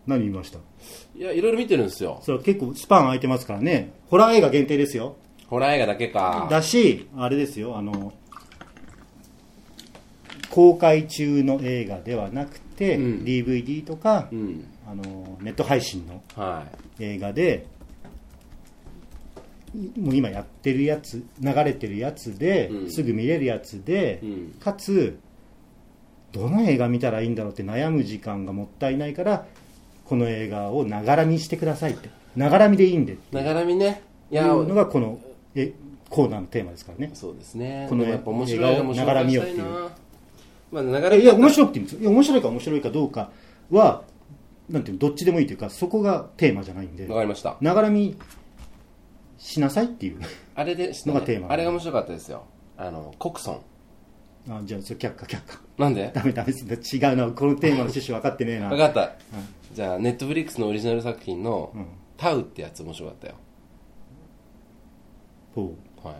何見ました？ いや、いろいろ見てるんですよ。 それは結構スパン空いてますからね。ホラー映画限定ですよ。 ホラー映画だけか。 だし、あれですよ、公開中の映画ではなくて、DVD とか、ネット配信の映画で、もう今やってるやつ、流れてるやつで、すぐ見れるやつで、かつどの映画見たらいいんだろうって悩む時間がもったいないから、この映画をながら見してくださいって、ながら見でいいんで、 ながら見ね、 いやいうのがこのコーナーのテーマですからね。 そうですね。 このやっぱ面白い映画もながら見ようっていう。 まあ、ながら見いや面白くていいんですよ。いや面白いか面白いかどうかはなんていうの、どっちでもいいというか、そこがテーマじゃないんで。 わかりました。 ながら見しなさいっていうあれでしたね、 のがテーマ。 あれが面白かったですよ。コクソン。 じゃあそれ却下。 なんで？ ダメです違うな、このテーマの趣旨分かってねえな。 分かった、じゃあネットフリックスのオリジナル作品の、タウってやつ面白かったよ。はい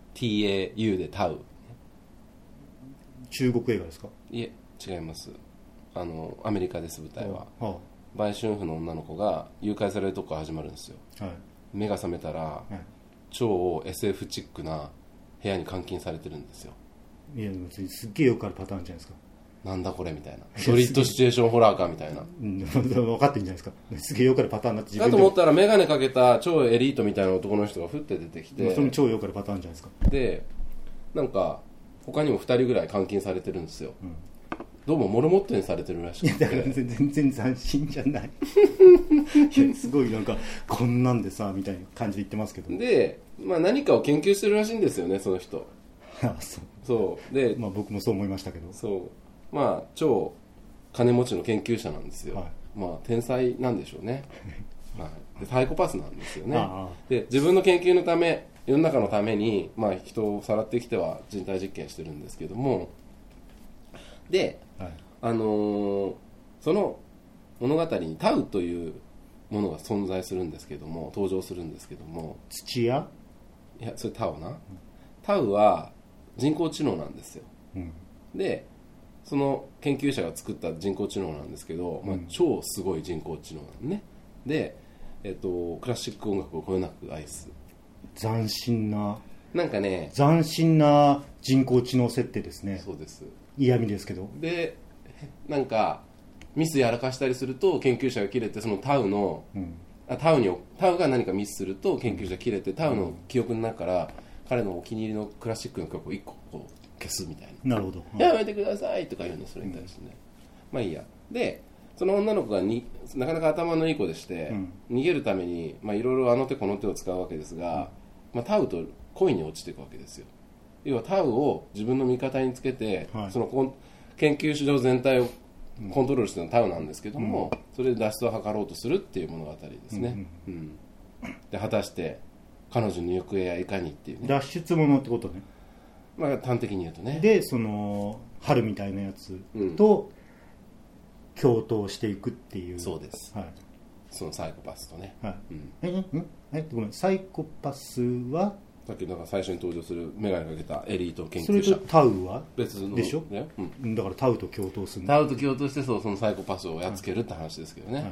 、TAU でタウ。 中国映画ですか？ いえ、違います。アメリカです。舞台は、売春婦の女の子が誘拐されるとこから始まるんですよ。目が覚めたら、超 SF チックな部屋に監禁されてるんですよ。 いや、すっげえよくあるパターンじゃないですか。 なんだこれみたいな、ソリッドシチュエーションホラーかみたいな、 分かってんじゃないですか。すげえよくあるパターンになって自分でだと思ったら眼鏡かけた超エリートみたいな男の人がふって出てきて、 その超よくあるパターンじゃないですか。 でなんか他にも2人ぐらい監禁されてるんですよ、どうもモルモットにされてるらしくて。 全然斬新じゃないいやすごいなんかこんなんでさみたいな感じで言ってますけど、 で、何かを研究してるらしいんですよね、その人そうで、 僕もそう思いましたけど、 超金持ちの研究者なんですよ、天才なんでしょうねでサイコパスなんですよね。で自分の研究のため、世の中のために、人をさらってきては人体実験してるんですけども、で、その物語にタウというものが存在するんですけども、登場するんですけども、 土屋？ いや、それタウな、タウは人工知能なんですよ、でその研究者が作った人工知能なんですけど、超すごい人工知能なんね。で、クラシック音楽をこよなく愛す斬新な、 なんかね、 斬新な人工知能設定ですね。 そうです。 嫌味ですけど、 でなんかミスやらかしたりすると研究者が切れて、そのタウの、タウが何かミスすると研究者が切れて、タウの記憶の中から彼のお気に入りのクラシックの曲を1個こう消すみたいな。 なるほど、 やめてくださいとか言うんです、それに対してね。いいや。でその女の子がなかなか頭のいい子でして、逃げるためにいろいろあの手この手を使うわけですが、タウと恋に落ちていくわけですよ。要はタウを自分の味方につけて、その研究所全体をコントロールしてるのはタウなんですけども、それで脱出を図ろうとするっていう物語ですね、で果たして彼女の行方やいかにっていうね、 脱出者ってことね。 端的に言うとね。 でその春みたいなやつと共闘していくっていう、 そうです、そのサイコパスとね、ごめん、サイコパスはさっきなんか最初に登場する眼鏡かけたエリート研究者、 それとタウは別のでしょ、だからタウと共闘する、 タウと共闘してそのサイコパスをやっつけるって話ですけどね、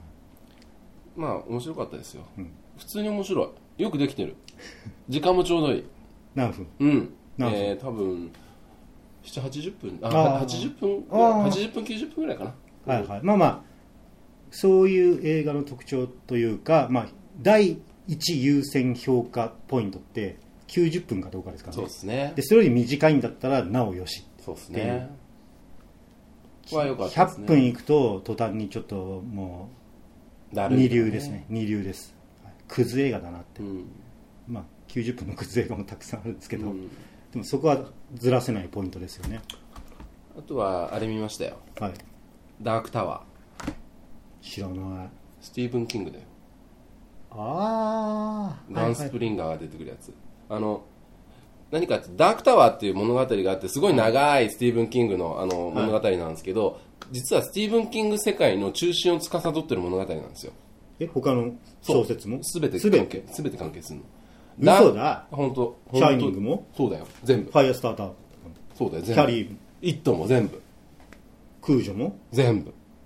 面白かったですよ、普通に面白い、よくできてる時間もちょうどいい。 何分？ 多分7、80分、80分90分ぐらいかな。 そういう映画の特徴というか、第一優先評価ポイントって90分かどうかですからね。 そうですね。 でそれより短いんだったらなおよし。 そうですね。良かったですね。 100分いくと途端にちょっともう二流ですね。二流です。クズ映画だなって。90分のクズ映画もたくさんあるんですけど、でもそこはずらせないポイントですよね。 あとはあれ見ましたよ、ダークタワー。 知らない。 スティーブン・キングだよ。 ランスプリンガーが出てくるやつ、何かってダークタワーっていう物語があって、すごい長いスティーブン・キングの物語なんですけど、実はスティーブン・キング世界の中心を司っている物語なんですよ。 他の小説も全て関係するの。 嘘だ。 本当。 シャイニングもそうだよ、全部。 ファイアスターター、 そうだよ、全部。 キャリー、 イットも全部。 空女も全部。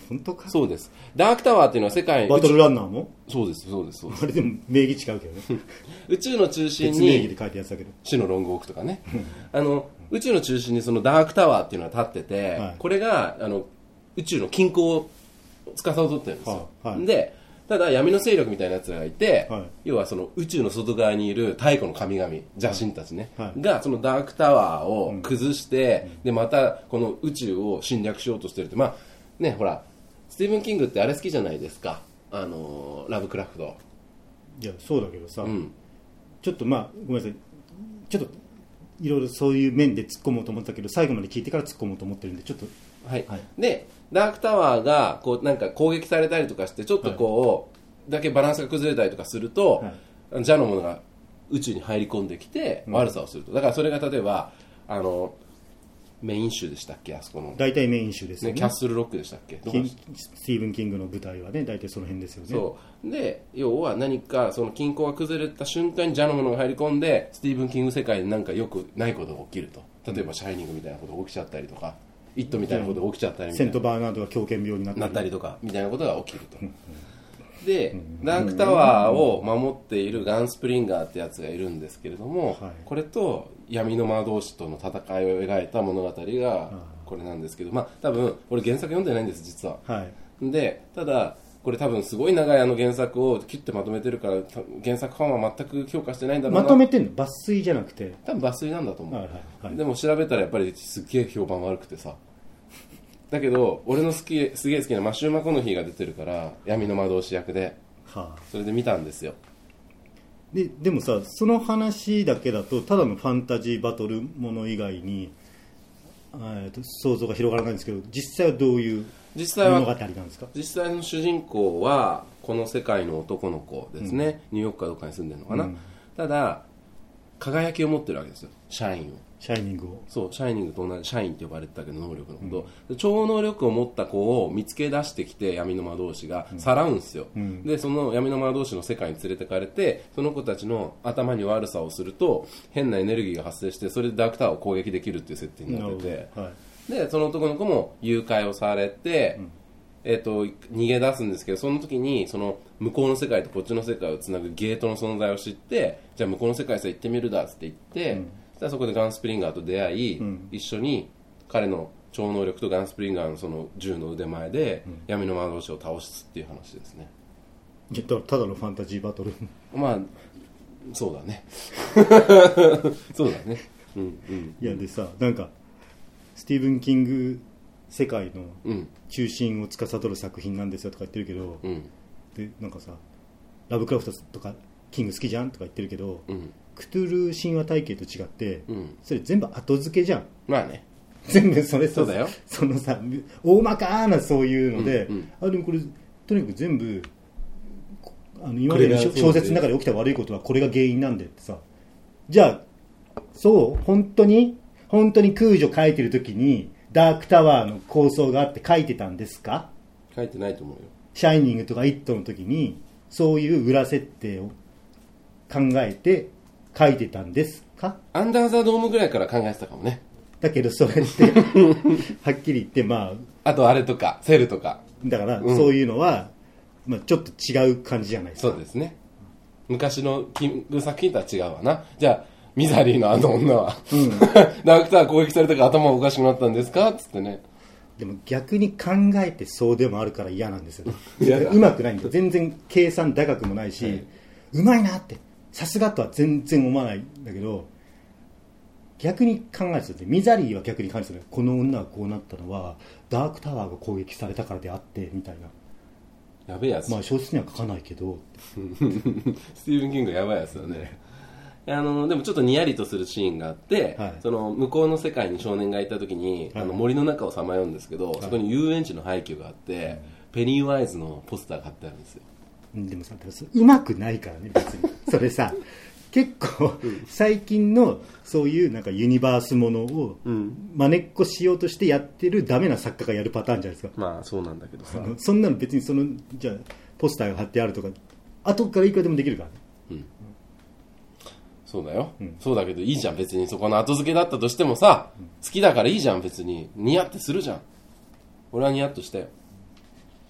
本当か？ そうです。ダークタワーっていうのは世界バトルランナーもそうですそうですそうです。 あれでも名義違うけどね宇宙の中心別名義にで書いたやつだけど死のロングウォークとかね宇宙の中心にそのダークタワーっていうのが立ってて、 はい、 これが宇宙の均衡を司ってるんですよ、 はい、 でただ闇の勢力みたいなやつがいて、 はい、 要はその宇宙の外側にいる太古の神々邪神たちね、 はい、 がそのダークタワーを崩して、でまたこの宇宙を侵略しようとしてるって、まあね、ほらスティーブン・キングってあれ好きじゃないですか、ラブクラフト。 いやそうだけどさ、ちょっとまあごめんなさい、ちょっといろいろそういう面で突っ込もうと思ったけど最後まで聞いてから突っ込もうと思ってるんでちょっとはい、でダークタワーがこうなんか攻撃されたりとかしてちょっとこう、だけバランスが崩れたりとかすると、邪のものが宇宙に入り込んできて悪さをすると、だからそれが例えばメイン州でしたっけ、あそこの大体メイン州ですよね、 キャッスルロックでしたっけ、 スティーブン・キングの舞台はね大体その辺ですよね。 そうで要は何かその均衡が崩れた瞬間に邪のものが入り込んでスティーブン・キング世界でなんかよくないことが起きると、例えばシャイニングみたいなことが起きちゃったりとか、イットみたいなことが起きちゃったりみたいな、 セントバーナードが狂犬病になったりとかみたいなことが起きるとでダークタワーを守っているガンスプリンガーってやつがいるんですけれども、これと闇の魔導士との戦いを描いた物語がこれなんですけど、まあ多分俺原作読んでないんです実は、でただこれ多分すごい長い原作をキュッてまとめてるから原作ファンは全く評価してないんだろうな。 まとめてんの？抜粋じゃなくて多分抜粋なんだと思う、でも調べたらやっぱりすっげえ評判悪くてさ、だけど俺のすげえ好きなマシュー・マコノヒーが出てるから闇の魔導士役で、それで見たんですよ。 でもさその話だけだとただのファンタジーバトルもの以外に想像が広がらないんですけど、実際はどういう物語なんですか？ 実際の主人公はこの世界の男の子ですね、ニューヨークかどっかに住んでるのかな、ただ輝きを持ってるわけですよ、シャインを。 シャイニングを。 そう、シャイニングと同じシャインって呼ばれてたけど能力のこと、超能力を持った子を見つけ出してきて闇の魔導士がさらうんですよ、でその闇の魔導士の世界に連れてかれて、その子たちの頭に悪さをすると変なエネルギーが発生して、それでダークタワーを攻撃できるっていう設定になってて、でその男の子も誘拐をされて、逃げ出すんですけど、その時にその向こうの世界とこっちの世界をつなぐゲートの存在を知って、じゃあ向こうの世界さ行ってみるだっつって言って、そこでガンスプリンガーと出会い、一緒に彼の超能力とガンスプリンガーのその銃の腕前で闇の魔導士を倒すっていう話ですね。 ただのファンタジーバトルまあそうだねそうだね、 いやでさ、なんかスティーブン・キング世界の中心を司る作品なんですよとか言ってるけど、でなんかさラブクラフトとかキング好きじゃんとか言ってるけど、クトゥルー神話体系と違って、それ全部後付けじゃん。 まあね、 全部それさ、 そうだよ、 そのさ大まかなそういうので、でもこれとにかく全部今までの小説の中で起きた悪いことはこれが原因なんでってさ、じゃあそう本当に空女書いてる時にダークタワーの構想があって書いてたんですか？ 書いてないと思うよ。 シャイニングとかイットの時にそういう裏設定を考えて書いてたんですか？ アンダーザドームぐらいから考えてたかもね。 だけどそれってはっきり言ってあとあれとかセルとかだから、そういうのは、ちょっと違う感じじゃないですか。 そうですね、昔のキング作品とは違うわな。じゃあミザリーのあの女は、ダークタワー攻撃されたから頭おかしくなったんですかっつってね。 でも逆に考えてそうでもあるから嫌なんですようまくないんだよ、全然計算高くもないし、うまいなってさすがとは全然思わないんだけど、逆に考えてて、ミザリーは逆に感じてる、この女がこうなったのはダークタワーが攻撃されたからであってみたいな。 やべえやつ。 小説には書かないけどスティーブン・キングやばいやつだねでもちょっとニヤリとするシーンがあって、その向こうの世界に少年がいた時に、森の中をさまようんですけど、そこに遊園地の廃墟があって、ペニーワイズのポスターが貼ってあるんですよ。 でもさ、うまくないからね別にそれさ結構最近のそういうなんかユニバースものを真似っこしようとしてやってるダメな作家がやるパターンじゃないですか。 まあそうなんだけどさ、 そんなの別にじゃあポスターが貼ってあるとか後からいくらでもできるからね。 そうだよ、そうだけどいいじゃん別に、そこの後付けだったとしてもさ、好きだからいいじゃん別に、ニヤってするじゃん。俺はニヤッとしたよ。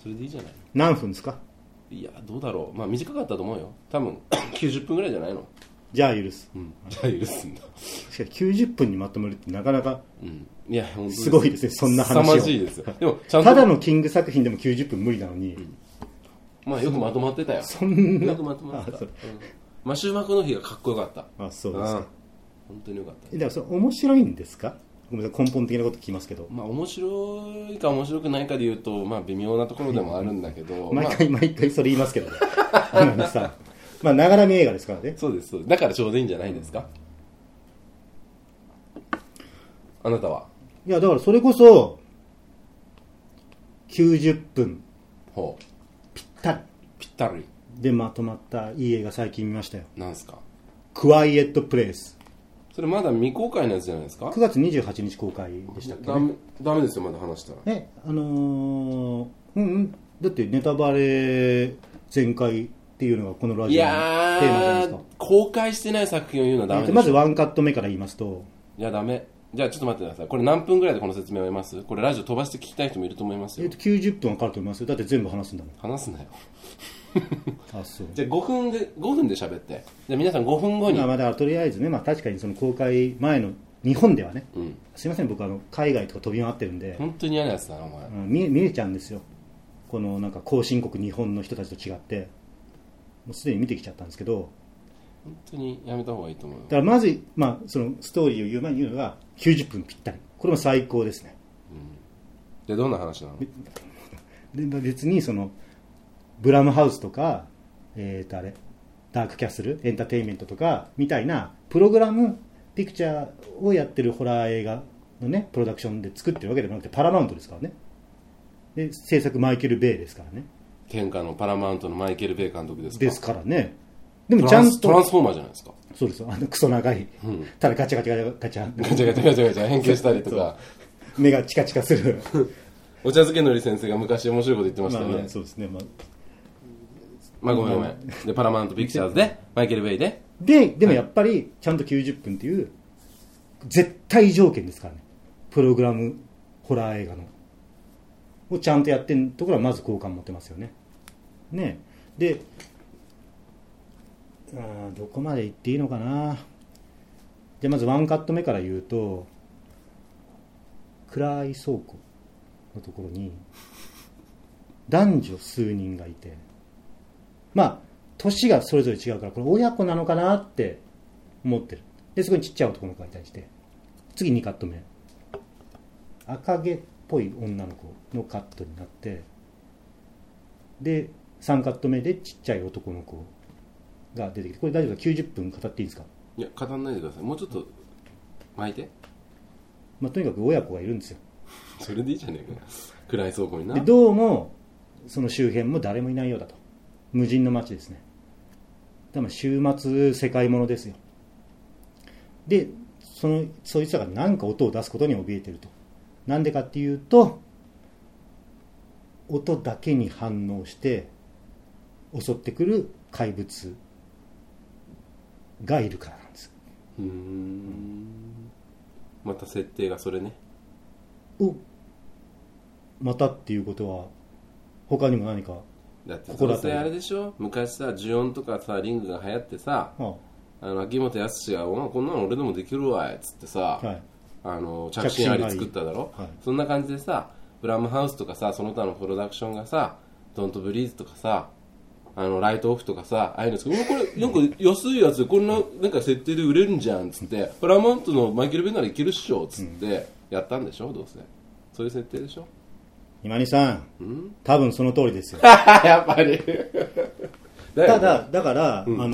それでいいじゃない。 何分ですか？ いやどうだろう、まあ短かったと思うよ多分90分ぐらいじゃないの。 じゃあ許す、 じゃあ許すんだ。 しかし90分にまとめるってなかなかいや本当すごいですね、そんな話を。 凄まじいですよ。でもちゃんとただのキング作品でも90分無理なのに、 まあよくまとまってたよ。 そんなよくまとまってた。マシューマクの日がかっこよかった。 そうですか。 本当によかった。 だからそれ面白いんですか？ごめんなさい、根本的なこと聞きますけど。 まあ面白いか面白くないかで言うと、まあ微妙なところでもあるんだけど、 毎回それ言いますけどね。さ、まあながら見映画ですからね。 そうですそうです。だからちょうどいいんじゃないですか。あなたは？ いやだからそれこそ90分ほうぴったりでまとまったいい映画最近見ましたよ。 なんすか？ クワイエットプレイス。 それまだ未公開のやつじゃないですか？9 月28日公開でしたっけね。 ダメですよまだ話したら。 だってネタバレ全開っていうのがこのラジオのテーマじゃないですか。 公開してない作品を言うのはダメでしょ。 まずワンカット目から言いますと、 いやダメ。じゃあちょっと待ってください。これ何分ぐらいでこの説明を終えます？これラジオ飛ばして聞きたい人もいると思いますよ。 90分はかかると思いますよ。だって全部話すんだもん。 話すなよ。 そう。 じゃあ5分で喋って。じゃあ皆さん5分後に。 だからとりあえずね、確かにその公開前の日本ではね、すいません僕海外とか飛び回ってるんで、 本当に嫌なやつだなお前。 見えちゃうんですよ。このなんか後進国日本の人たちと違って、もうすでに見てきちゃったんですけど。 本当にやめた方がいいと思う。だからまず、そのストーリーを言う前に言うのが90分ぴったり。これも最高ですね。 でどんな話なの？ で別にそのブラムハウスとか、ダークキャッスルエンターテインメントとかみたいなプログラムピクチャーをやってるホラー映画のねプロダクションで作ってるわけでもなくてパラマウントですからね。で制作マイケル・ベイですからね。 天下のパラマウントのマイケル・ベイ監督ですか？ ですからね。でもちゃんとトランスフォーマーじゃないですか。 そうですよ。クソ長い、ただガチャガチャガチャ変形したりとか目がチカチカするお茶漬けのり先生が昔面白いこと言ってましたね。 そうですね。 ごめんでパラマウントピクチャーズでマイケル・ベイでもやっぱりちゃんと90分っていう絶対条件ですからね。プログラムホラー映画のをちゃんとやってるところはまず好感持ってますよね。でどこまで言っていいのかな。じゃあまずワンカット目から言うと、暗い倉庫のところに男女数人がいて、年がそれぞれ違うからこれ親子なのかなって思ってる。でそこにちっちゃい男の子がいたりして、次2カット目赤毛っぽい女の子のカットになって、で3カット目でちっちゃい男の子が出てきて、これ大丈夫ですか？90分語っていいですか？ いや語んないでください。もうちょっと巻いて。 とにかく親子がいるんですよ。 それでいいじゃねえか。暗い倉庫にな。 でどうもその周辺も誰もいないようだと。無人の街ですね。だから週末世界ものですよ。でそいつらが何か音を出すことに怯えてると。なんでかっていうと、音だけに反応して襲ってくる怪物がいるからなんです。 また設定がそれね。 またっていうことは他にも何か。 だってそれあれでしょ、昔さジュオンとかさリングが流行ってさ、秋元康がこんなの俺でもできるわっつってさ、着信あり作っただろ、そんな感じでさブラムハウスとかさその他のプロダクションがさドントブリーズとかさライトオフとかさああいうの作る、これなんか安いやつでこんななんか設定で売れるんじゃんっつってパラマウントのマイケル・ベイならいけるっしょっつってやったんでしょ。どうせそういう設定でしょ。 今にさん、多分その通りですよ。 やっぱりだから、流れ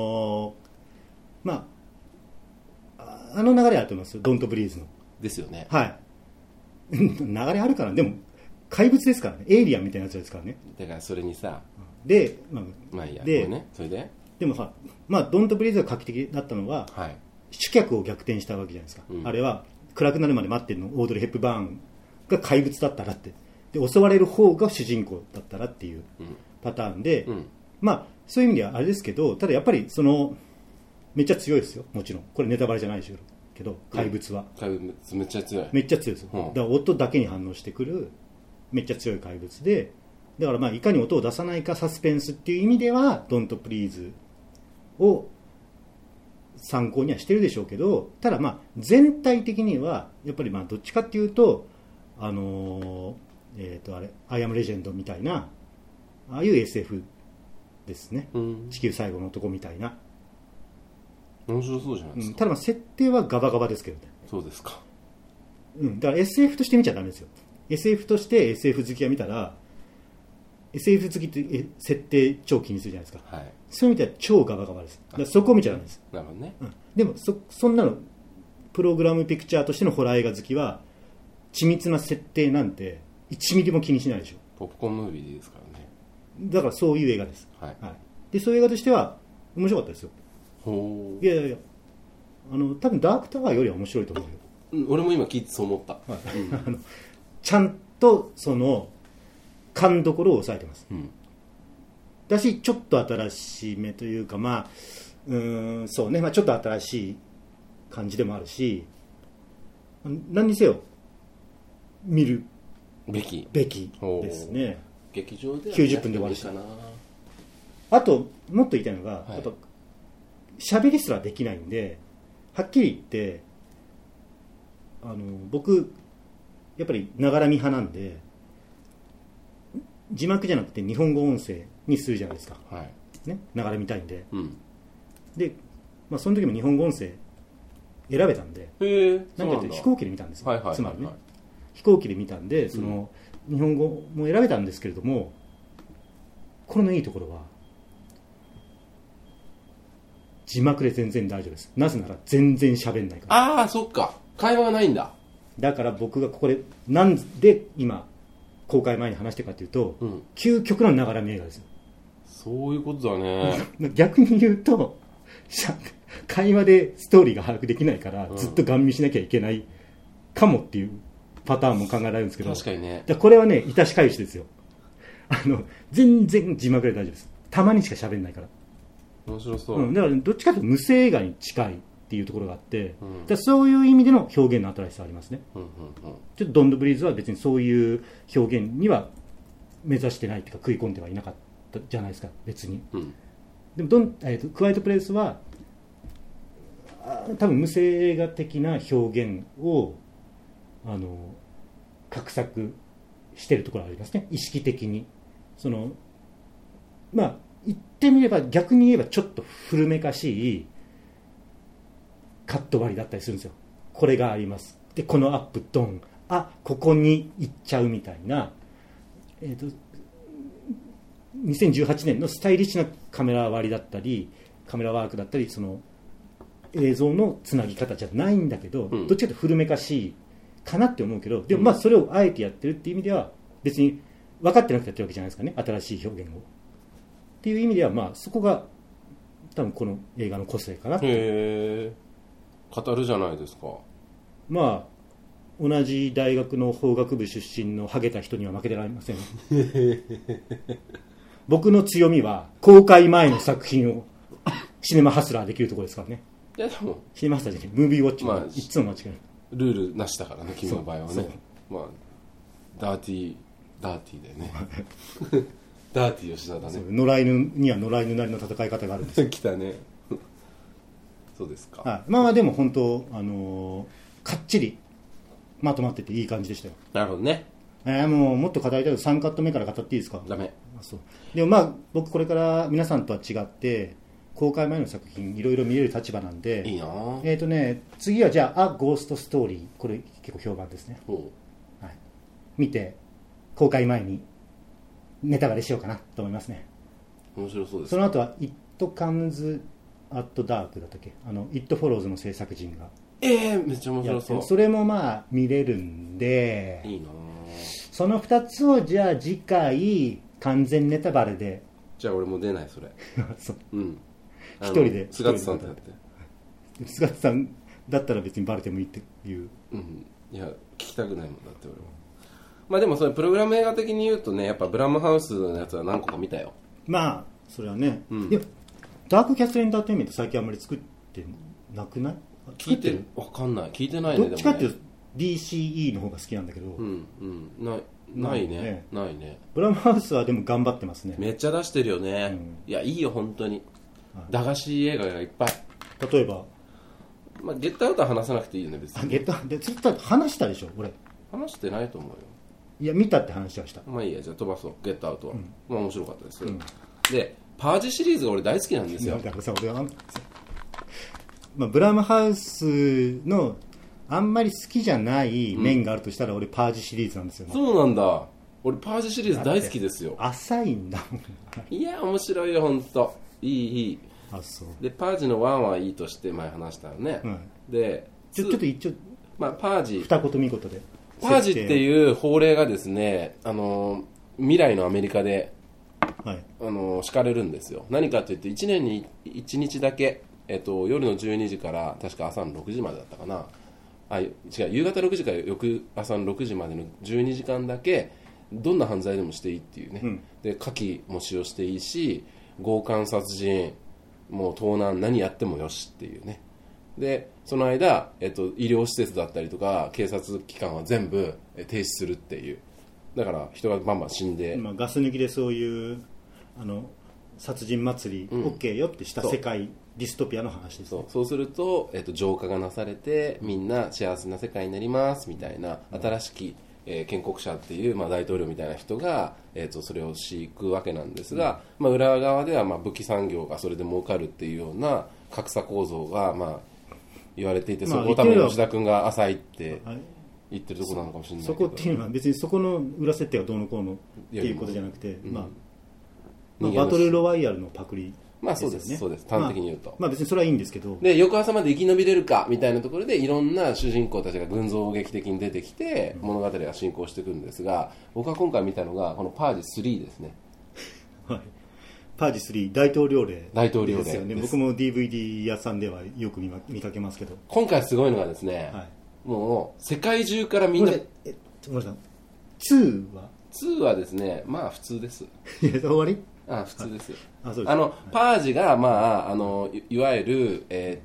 あると思いますよ。ドントブリーズのですよね。 流れあるからでも怪物ですからね。エイリアンみたいなやつですからね。 だからそれにさでいいやで、 ね、それででもドントブリーズが画期的だったのは、主客を逆転したわけじゃないですか、あれは暗くなるまで待ってるのオードリー・ヘップバーンが怪物だったらって、で襲われる方が主人公だったらっていうパターンで、そういう意味ではあれですけど、ただやっぱりめっちゃ強いですよ。もちろんこれネタバレじゃないでしょうけど、怪物は、 怪物めっちゃ強いですよ、だから音だけに反応してくるめっちゃ強い怪物で、 だからまあいかに音を出さないかサスペンスっていう意味では「Don't Please」を参考にはしてるでしょうけど、ただまあ全体的にはやっぱりまあどっちかっていうとあれ「I Am Legend」みたいなああいう SF ですね、地球最後の男みたいな。 面白そうじゃないですか。 ただまあ設定はガバガバですけどね。 そうですか。 だから SF として見ちゃダメですよ。 SF として SF 好きが見たら SF 好きって設定超気にするじゃないですか、はい、そういう意味では超ガバガバです。だからそこを見ちゃダメです。 なるほどね、 でも そんなのプログラムピクチャーとしてのホラー映画好きは緻密な設定なんて1ミリも気にしないでしょ。 ポップコーンムービーですからね。 だからそういう映画です、はいはい、でそういう映画としては面白かったですよ。いやいやいや多分ダークタワーよりは面白いと思うよ。 俺も今聞いてそう思った、はいちゃんとその勘どころを抑えてます、だしちょっと新しめというかまあそうね、まあ、ちょっと新しい感じでもあるし、何にせよ見るべきですね。 劇場では 90分で終わるし、あともっと言いたいのが、やっぱ喋りすらできないんで、はっきり言って僕やっぱりながら見派なんで字幕じゃなくて日本語音声にするじゃないですか、ね、ながら見たいんで、で、まあ、その時も日本語音声選べたんで、なんか言って飛行機で見たんですよ、つまりね飛行機で見たんでその、日本語も選べたんですけれども、これのいいところは字幕で全然大丈夫です。なぜなら全然喋んないから。 ああ、そっか、会話がないんだ。 だから僕がここでなんで今公開前に話してるかというと、究極のながら見映画ですよ。 そういうことだね。 逆に言うと会話でストーリーが把握できないから、ずっとガン見しなきゃいけないかもっていうパターンも考えられるんですけど、 確かにね。 これはね、致し返しですよ。全然字幕で大丈夫です。たまにしか喋んないから。 面白そう、 だからどっちかというと無声映画に近いっていうところがあって、だそういう意味での表現の新しさありますね、ちょっとドントブリーズは別にそういう表現には目指してないというか食い込んではいなかったじゃないですか別に、でもクワイエットプレイスは多分無声映画的な表現を画策してるところがありますね、意識的に。まあ言ってみれば逆に言えばちょっと古めかしいカット割りだったりするんですよ。これがありますでこのアップドン、ここに行っちゃうみたいな、2018年のスタイリッシュなカメラ割りだったりカメラワークだったりその映像のつなぎ方じゃないんだけど、どっちかというと古めかしいかなって思うけど、でもまあそれをあえてやってるっていう意味では別に分かってなくてやってるわけじゃないですかね、新しい表現をっていう意味では、まあそこが多分この映画の個性かな。 語るじゃないですか。 まあ同じ大学の法学部出身のハゲた人には負けてられません僕の強みは公開前の作品をシネマハスラーできるところですからね。 いやでもシネマハスラーじゃない、ムービーウォッチもいつも間違いない、 ルールなしだからね君の場合はね。まあダーティーだよねダーティー吉田だね。 野良犬には野良犬なりの戦い方があるんですよ来たねそうですか。 まあでも本当かっちりまとまってていい感じでしたよ。 なるほどね。 もうもっと語りたいけど3カット目から語っていいですか。 ダメ。 そうでもまあ僕これから皆さんとは違って公開前の作品いろいろ見れる立場なんで、 いいな。 次はじゃあゴーストストーリー、これ結構評判ですね、見て公開前にネタバレしようかなと思いますね。 面白そうです。 その後は It Comes at Dark だったっけ、It Follows の制作陣がめっちゃ面白そう。 それもまあ見れるんで、 いいな。 その2つをじゃあ次回完全ネタバレで。 じゃあ俺も出ないそれそう、 一人で菅田さんとやって菅田さんだったら別にバレてもいいっていう、 いや聞きたくないもんだって俺は。まあでもそれプログラム映画的に言うとね、やっぱブラムハウスのやつは何個か見たよ。まあそれはね、でもダークキャストエンターテインメント最近あんまり作ってなくない？ 聞いてないね。 どっちかっていうと DCE の方が好きなんだけど、 ないね。 ブラムハウスはでも頑張ってますね。 めっちゃ出してるよね、いやいいよ本当に、駄菓子映画がいっぱい。 例えば、 ゲットアウトは話さなくていいよね別に。 ゲットアウトでずっと話したでしょ俺。 話してないと思うよ。 いや見たって話はした。 まあいいや、じゃあ飛ばそう。ゲットアウトは、面白かったです、でパージシリーズが俺大好きなんですよ。 だからさ俺は、ブラムハウスのあんまり好きじゃない面があるとしたら、俺パージシリーズなんですよね。 そうなんだ。俺パージシリーズ大好きですよ。 浅いんだもん。 いや面白いよ本当。いい。 あ、そうでパージの1はいいとして前話したよね、でちょっと一応、 パージ二言三言で、 パージっていう法令がですね、未来のアメリカで、敷かれるんですよ。何かといって1年に1日だけ、夜の12時から確か朝の6時までだったかな、違う、夕方6時から翌朝の6時までの12時間だけどんな犯罪でもしていいっていうね、で火器も使用していいし、強姦殺人もう盗難何やってもよしっていうね。でその間、医療施設だったりとか警察機関は全部停止するっていう。だから人がバンバン死んで、 ガス抜きでそういう殺人祭り OK よってした世界、ディストピアの話です、ね、 そうすると、浄化がなされてみんな幸せな世界になりますみたいな、新しき、建国者っていう、大統領みたいな人が、それを敷くわけなんですが、裏側では武器産業がそれで儲かるっていうような格差構造が言われていて、そこを多分吉田君が浅いって言ってるところなのかもしれないけど、 そこっていうのは別にそこの裏設定がどうのこうのっていうことじゃなくて、バトルロワイヤルのパクリですよね。 そうです端的に言うと、 別にそれはいいんですけど、 で翌朝まで生き延びれるかみたいなところでいろんな主人公たちが群像劇的に出てきて、物語が進行していくんですが、僕は今回見たのがこのパージ3ですね。 パージ3大統領令ですよね。 です。 僕も DVD 屋さんではよく見かけますけど、 今回すごいのがですね、もう世界中からみんな、 ごめんなさい、2 はですね、普通です。 終わり？ 普通です。 そうです。 パージが、いわゆる、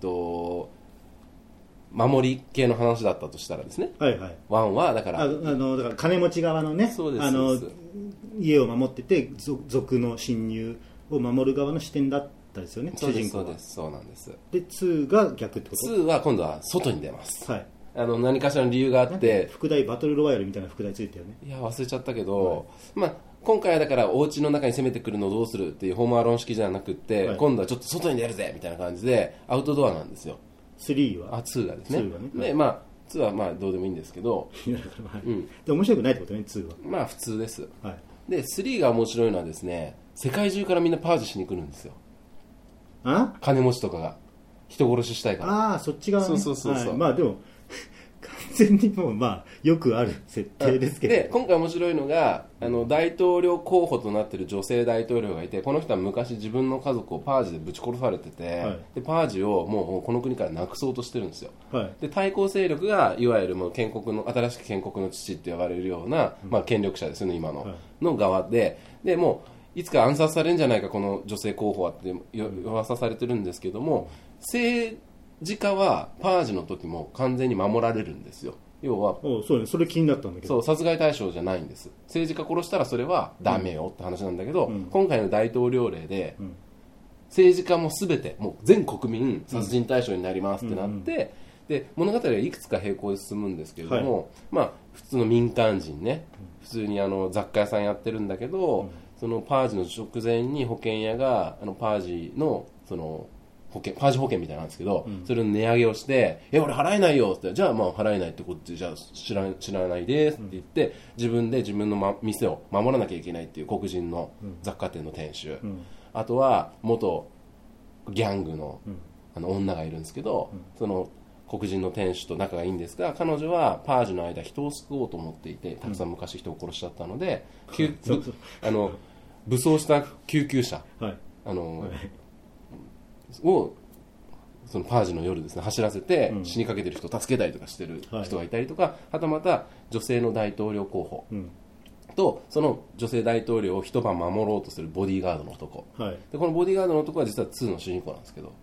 守り系の話だったとしたらですね、1はだから金持ち側のね、 そうです家を守ってて賊の侵入を守る側の視点だったですよね、主人公は。 そうなんです。 で2が逆ってこと？ 2は今度は外に出ます、何かしらの理由があって、 副題バトルロワイヤルみたいな副題ついてるよね。 いや忘れちゃったけど、今回はだからお家の中に攻めてくるのをどうするっていうホームアローン式じゃなくって、今度はちょっと外に出るぜみたいな感じでアウトドアなんですよ。 3は 2がですね。で2はどうでもいいんですけど、 で面白くないってことね、2は。 普通です、で3が面白いのはですね、世界中からみんなパージしに来るんですよ。金持ちとかが人殺ししたいから。 そっち側ね。 そうでも完全にもうよくある設定ですけど、 で今回面白いのが大統領候補となっている女性大統領がいて、この人は昔自分の家族をパージでぶち殺されてて、でパージをもうこの国からなくそうとしてるんですよ、で対抗勢力がいわゆるもう新しき建国の父って呼ばれるような、権力者ですよね今の、の側でもういつか暗殺されるんじゃないかこの女性候補はって噂されてるんですけども、政治家はパージの時も完全に守られるんですよ。要はそれ気になったんだけど、 殺害対象じゃないんです。政治家殺したらそれはダメよって話なんだけど、今回の大統領令で、政治家も全てもう全国民殺人対象になりますってなって、で物語はいくつか並行で進むんですけれども、普通の民間人ね、普通に雑貨屋さんやってるんだけど、そのパージの直前に保険屋がパージのパージ保険みたいなんですけど、それを値上げをして俺払えないよって、じゃあ払えないってこっちじゃあ知らないですって言って、自分で自分の、店を守らなきゃいけないっていう黒人の雑貨店の店主、あとは元ギャングの、女がいるんですけど、その黒人の店主と仲がいいんですが、彼女はパージの間人を救おうと思っていて、たくさん昔人を殺しちゃったので、武装した救急車、をそのパージの夜ですね走らせて、死にかけてる人を助けたりとかしてる人がいたりとか、はたまた女性の大統領候補、とその女性大統領を一晩守ろうとするボディーガードの男、でこのボディーガードの男は実は2の主人公なんですけど、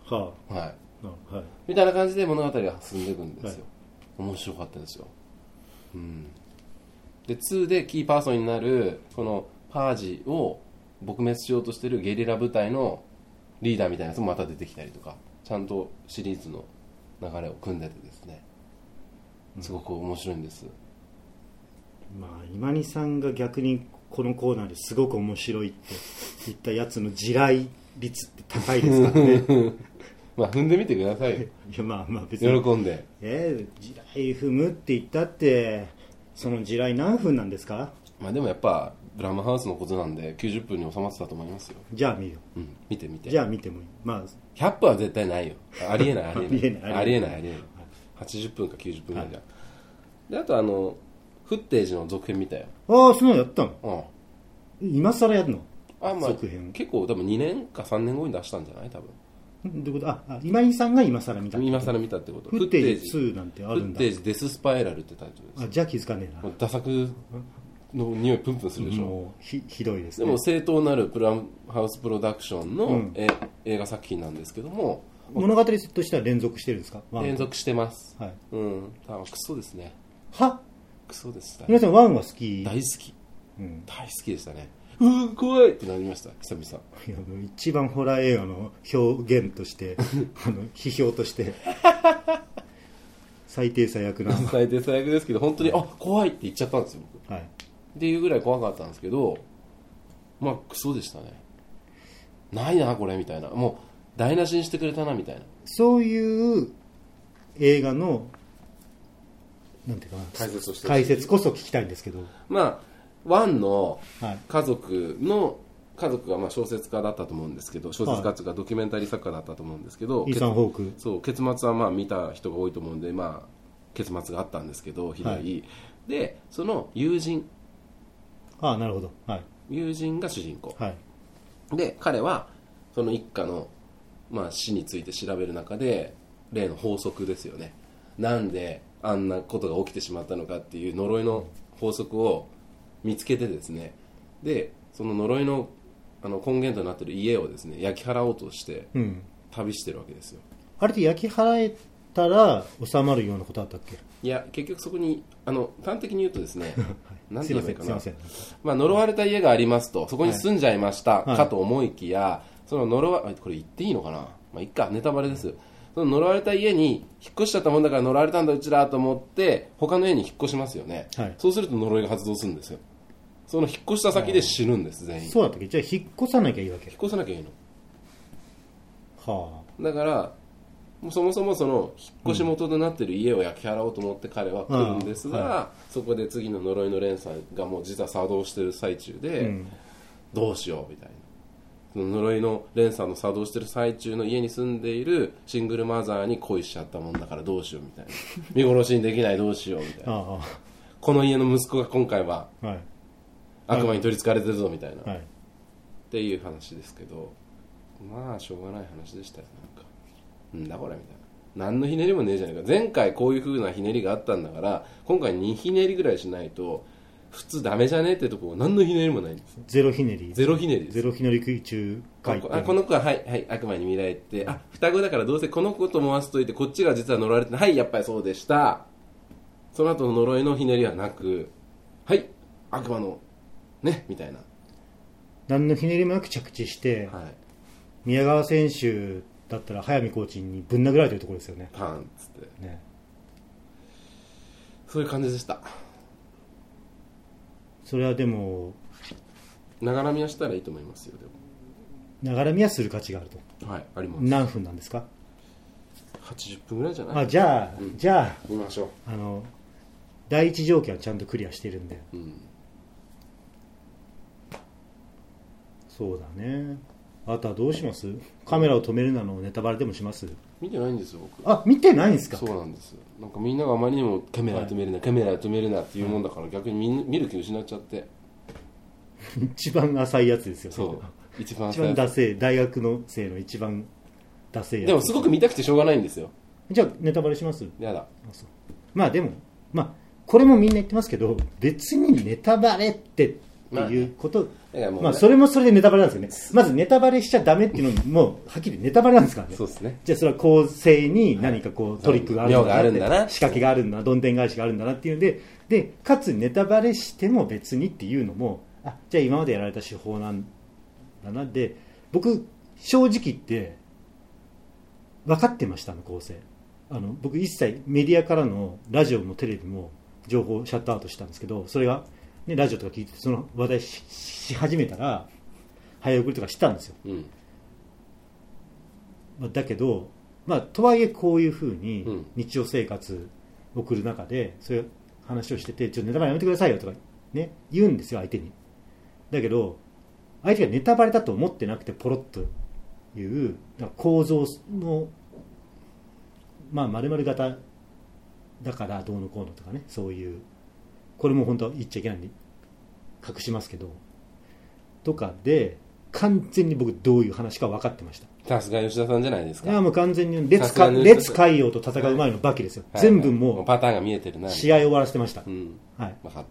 みたいな感じで物語が進んでいくんですよ、面白かったですよ、 で2でキーパーソンになるこのパージを撲滅しようとしてるゲリラ部隊のリーダーみたいなやつもまた出てきたりとか、ちゃんとシリーズの流れを組んでてですね、すごく面白いんです、 まあ今にさんが逆にこのコーナーですごく面白いって言ったやつの地雷率って高いですからねまあ踏んでみてくださいよ。 いやまあ別に喜んで地雷踏むって言ったってその地雷何分なんですか。 まあでもやっぱブラムハウスのことなんで90分に収まってたと思いますよ。 じゃあ見る、 見てみて。 じゃあ見てもいい。まあ 100分は絶対ないよ。ありえないありえないありえない 80分か90分ぐらいじゃん、であとフッテージの続編見たよ。 ああそういうのやったの、今更やるの。 まあ続編結構多分2年か3年後に出したんじゃない多分。 どういうこと。今井さんが今更見た今更見たってこと。 フッテージ2なんてあるんだ。 フッテージデススパイラルってタイトルです。 じゃあ気づかねえな。 ダ作の匂いプンプンするでしょ。 もう ひどいですね。 でも正当なるブラムハウスプロダクションの、映画作品なんですけども、 物語としては連続してるんですか。 連続してます。 はい。 クソですね。 はクソでした。 皆さんワンは好き。 大好き、大好きでしたね。怖いってなりました久々。 いやもう一番ホラー映画の表現として批評として最低最悪な最低最悪ですけど、本当に怖いって言っちゃったんですよ僕、っていうぐらい怖かったんですけど、まあクソでしたね。ないなこれみたいな、もう台無しにしてくれたなみたいな、 そういう映画のなんていうかな解説こそ聞きたいんですけど、 まあワンの家族がまあ小説家だったと思うんですけど、小説家というかドキュメンタリー作家だったと思うんですけど、 イーサン・ホーク、 そう結末はまあ見た人が多いと思うんで、まあ結末があったんですけどひどい、でその友人、 なるほど、 友人が主人公、で彼はその一家の、まあ、死について調べる中で例の法則ですよね、なんであんなことが起きてしまったのかっていう呪いの法則を見つけてですね、でその呪いの根源となっている家をですね焼き払おうとして旅してるわけですよ、 あれって焼き払えたら収まるようなことだったっけ。 いや結局そこに端的に言うとですねなんて言えばいいかな、 まあ、 呪われた家がありますと、そこに住んじゃいました、かと思いきや、そのこれ言っていいのかな、まあいっか、ネタバレです。その呪われた家に引っ越しちゃったもんだから呪われたんだうちらと思って他の家に引っ越しますよね、そうすると呪いが発動するんですよ。その引っ越した先で死ぬんです全員。 そうだったっけ。じゃあ引っ越さなきゃいいわけ。 引っ越さなきゃいいの。 だからそもそもその引っ越し元となっている家を焼き払おうと思って彼は来るんですが、そこで次の呪いの連鎖がもう実は作動している最中で、どうしようみたいな、その呪いの連鎖の作動している最中の家に住んでいるシングルマザーに恋しちゃったもんだからどうしようみたいな、見殺しにできないどうしようみたいなこの家の息子が今回は悪魔に取りつかれてるぞみたいな、っていう話ですけど、まあしょうがない話でしたよ。なんだこれみたいな、何のひねりもねえじゃねえか、前回こういう風なひねりがあったんだから今回2ひねりぐらいしないと普通ダメじゃねえってところ何のひねりもないんです。 ゼロひねり。 ゼロひねりです。 ゼロひねり空中回転。 この子は悪魔に見られて、双子だからどうせこの子と思わせといてこっちが実は呪われてない、やっぱりそうでした。その後の呪いのひねりはなく、悪魔のねみたいな、 何のひねりもなく着地して、宮川選手だったら速水コーチにぶん殴られてるところですよね。 パンっつって、そういう感じでした。 それはでもながら見はしたらいいと思いますよ。でもながら見はする価値があると。 あります。 何分なんですか。 80分ぐらいじゃない。 じゃあ見ましょう。 第一条件はちゃんとクリアしてるんで、そうだね。あとはどうします。カメラを止めるなのネタバレでもします。 見てないんですよ僕。 見てないんですか。 そうなんです。なんかみんながあまりにもカメラ止めるな、カメラ止めるなっていうもんだから、逆に見る気失っちゃって一番浅いやつですよ。 そう一番ダセい、大学の生の一番ダセいやつ。 でもすごく見たくてしょうがないんですよ。 じゃあネタバレします。 やだ。 まあでもこれもみんな言ってますけど、別にネタバレってっていうこと、 まあそれもそれでネタバレなんですよね。まずネタバレしちゃダメっていうのもはっきりネタバレなんですからね。 そうですね。 じゃあそれは構成に何かこうトリックがあるんだな、仕掛けがあるんだな、どんでん返しがあるんだなっていうので、かつネタバレしても別にっていうのも、じゃあ今までやられた手法なんだな。で、僕正直言って分かってました、構成。僕一切メディアからのラジオもテレビも情報をシャットアウトしたんですけど、それが、ね、ラジオとか聞いてその話題 し始めたら早送りとかしたんですよ、だけど、とはいえこういうふうに日常生活を送る中でそういう話をしてて、ちょっとネタバレやめてくださいよとか、ね、言うんですよ相手に。だけど相手がネタバレだと思ってなくてポロッという構造の〇〇型だからどうのこうのとかね、そういうこれも本当は言っちゃいけないんで隠しますけどとかで完全に僕どういう話か分かってました。 さすが吉田さんじゃないですか。 いやもう完全に列海洋と戦う前のバキですよ、はい、全部もうパターンが見えてるな、 試合終わらせてました、はい、 分かった。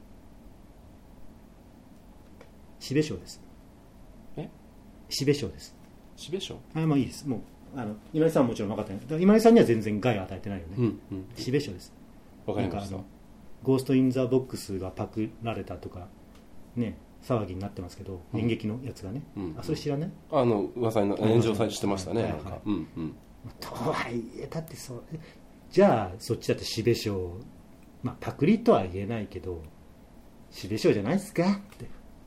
シベ賞です。シベ賞です。 シベ賞？ もういいです。もう今井さんはもちろん分かってない。今井さんには全然害を与えてないよね。シベ賞です。 わかりました。 ゴースト・イン・ザ・ボックスがパクられたとかね騒ぎになってますけど、演劇のやつがね、それ知らない？ 噂の炎上してましたね。なんかとはいえだってじゃあそっちだってシベ賞、パクリとは言えないけどシベ賞じゃないですかって。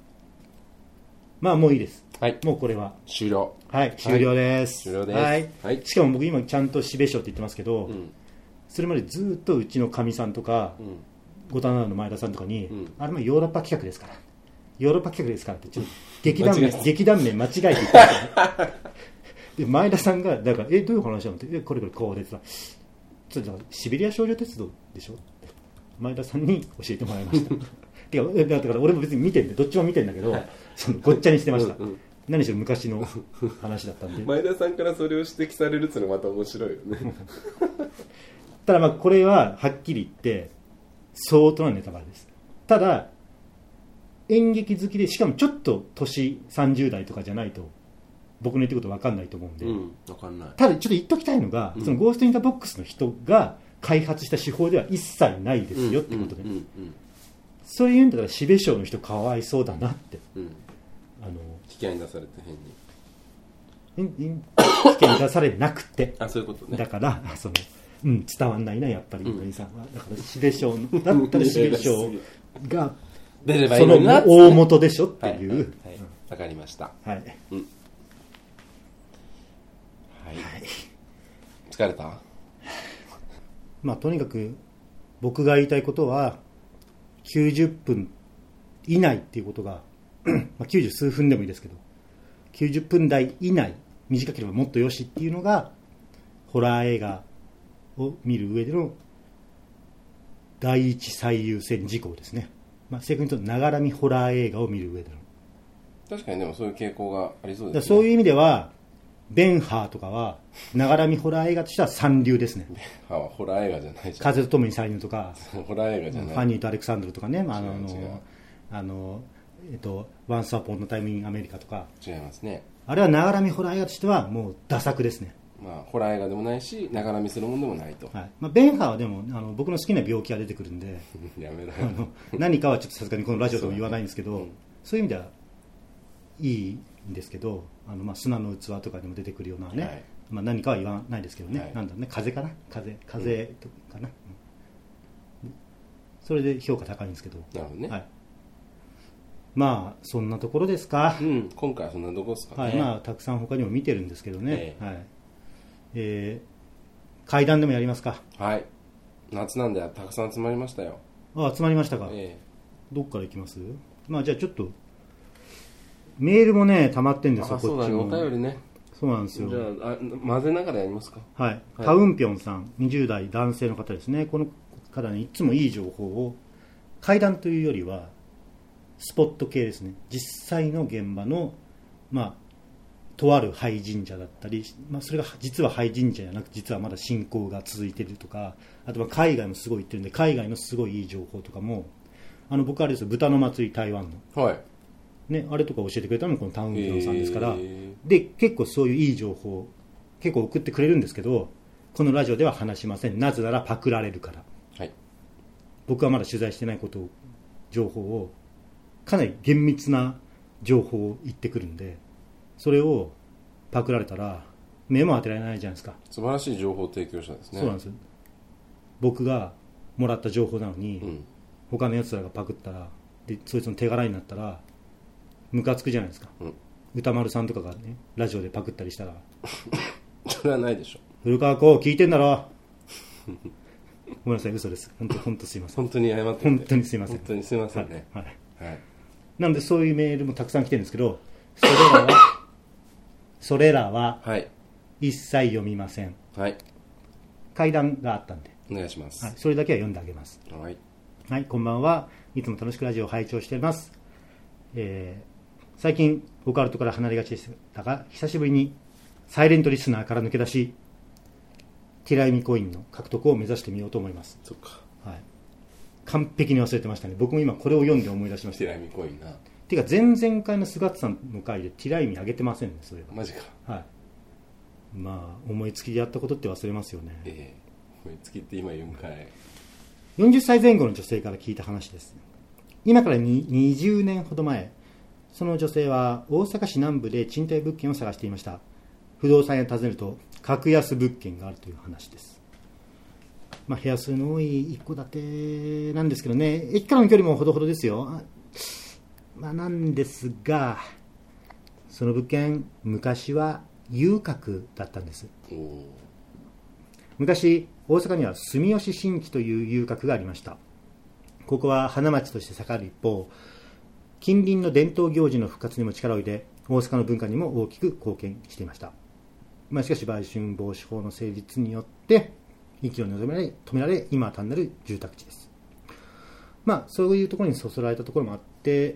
もういいです。はい、もうこれは終了。 はい、終了です。 終了です。 はい。しかも僕今ちゃんとシベ賞って言ってますけど、それまでずっとうちのかみさんとか、五反田の前田さんとかに、あれもヨーロッパ企画ですから、ヨーロッパ企画ですからってちょっと劇団名間違えて言ってで前田さんがだからどういう話なのってこれこうでさ、ちょっとシベリア少女鉄道でしょって前田さんに教えてもらいましただから俺も別に見てるんでどっちも見てるんだけど、ごっちゃにしてました。何しろ昔の話だったんで前田さんからそれを指摘されるっていうのはまた面白いよねただこれははっきり言って相当なネタバレです。ただ演劇好きでしかもちょっと年30代とかじゃないと僕の言ってること分かんないと思うんで、 分かんない。 ただちょっと言っときたいのが、そのゴースト・イン・ザ・ボックスの人が開発した手法では一切ないですよってことで、そういうんだったらシベ賞の人かわいそうだなって、 危険に出されて変に危険に出されなくてそういうことね。 だから伝わんないなやっぱり今井さんは。だからシベ賞だったらシベ賞が出ればいいのになその大元でしょっていう。 わかりました。 はい。 疲れた？ とにかく僕が言いたいことは90分以内っていうことが90数分でもいいですけど90分台以内、短ければもっとよしっていうのがホラー映画を見る上での第一最優先事項ですね。正確に言うとながらみホラー映画を見る上での。 確かにでもそういう傾向がありそうですね。 そういう意味ではベンハーとかはながらみホラー映画としては三流ですね。 ベンハーはホラー映画じゃないじゃん。 風と共に去りぬとかホラー映画じゃない。 ファニーとアレクサンドルとかね、ワンスアポンのタイムインアメリカとか。 違いますね。 あれはながらみホラー映画としてはもうダ作ですね。 ホラー映画でもないしながらみするもんでもないと。 ベンハーはでも僕の好きな病気が出てくるんでやめろ何かはちょっとさすがにこのラジオでも言わないんですけど、そういう意味ではいいんですけど、砂の器とかでも出てくるようなね、何かは言わないですけどね、なんだろうね、風かな、風とかな、それで評価高いんですけど。 なるほどね。 そんなところですか。 今回はそんなところですかね。 たくさん他にも見てるんですけどね。階段でもやりますか。 はい。夏なんでたくさん集まりましたよ。 集まりましたか。どっから行きます？じゃあちょっとメールもね溜まってるんですよ。 そうだね、お便りね。 そうなんですよ。 じゃあ混ぜながらやりますか。 タウンピョンさん、20代男性の方ですね。この方にいつもいい情報を、怪談というよりはスポット系ですね。実際の現場のとある廃神社だったり、それが実は廃神社じゃなくて実はまだ信仰が続いているとか、あとは海外もすごい行ってるんで海外のすごいいい情報とかも僕あれですよ、豚の祭り台湾の、 はいね、あれとか教えてくれたのもこのタウンピョンさんですから、で結構そういういい情報結構送ってくれるんですけど、このラジオでは話しません。なぜならパクられるから、はい、僕はまだ取材してないことを情報をかなり厳密な情報を言ってくるんで、それをパクられたら目も当てられないじゃないですか。 素晴らしい情報提供者ですね。 そうなんですよ。僕がもらった情報なのに、他のやつらがパクったら、でそいつの手柄になったらムカつくじゃないですか、歌丸さんとかがねラジオでパクったりしたらそれはないでしょ。 古川公聞いてんだろごめんなさい、嘘です。本当すいません。 本当に謝って本当にすいません。 本当にすいませんね。 はいはい、なのでそういうメールもたくさん来てるんですけど、それらは一切読みません。はい、会談があったんでお願いします。 はい、それだけは読んであげます。はい、はい、こんばんは。いつも楽しくラジオを拝聴しています。最近オカルトから離れがちでしたが、久しぶりにサイレントリスナーから抜け出し、ティライミコインの獲得を目指してみようと思います。 そっか、 はい、完璧に忘れてましたね。僕も今これを読んで思い出しました。 ティライミコインな。 てか前々回の菅さんの回でティライミ上げてませんね。それはマジか。 はい、まあ思いつきでやったことって忘れますよね。 思いつきって今言うんかい。 40歳前後の女性から聞いた話です。今から20年ほど前、その女性は大阪市南部で賃貸物件を探していました。不動産屋を訪ねると格安物件があるという話です。まあ、部屋数の多い一戸建てなんですけどね、駅からの距離もほどほどですよ。まあ、なんですが、その物件昔は遊郭だったんです。昔大阪には住吉新地という遊郭がありました。ここは花町として栄える一方、近隣の伝統行事の復活にも力を入れ、大阪の文化にも大きく貢献していました。まあ、しかし売春防止法の成立によって息を止められ、今は単なる住宅地です。まあそういうところにそそられたところもあって、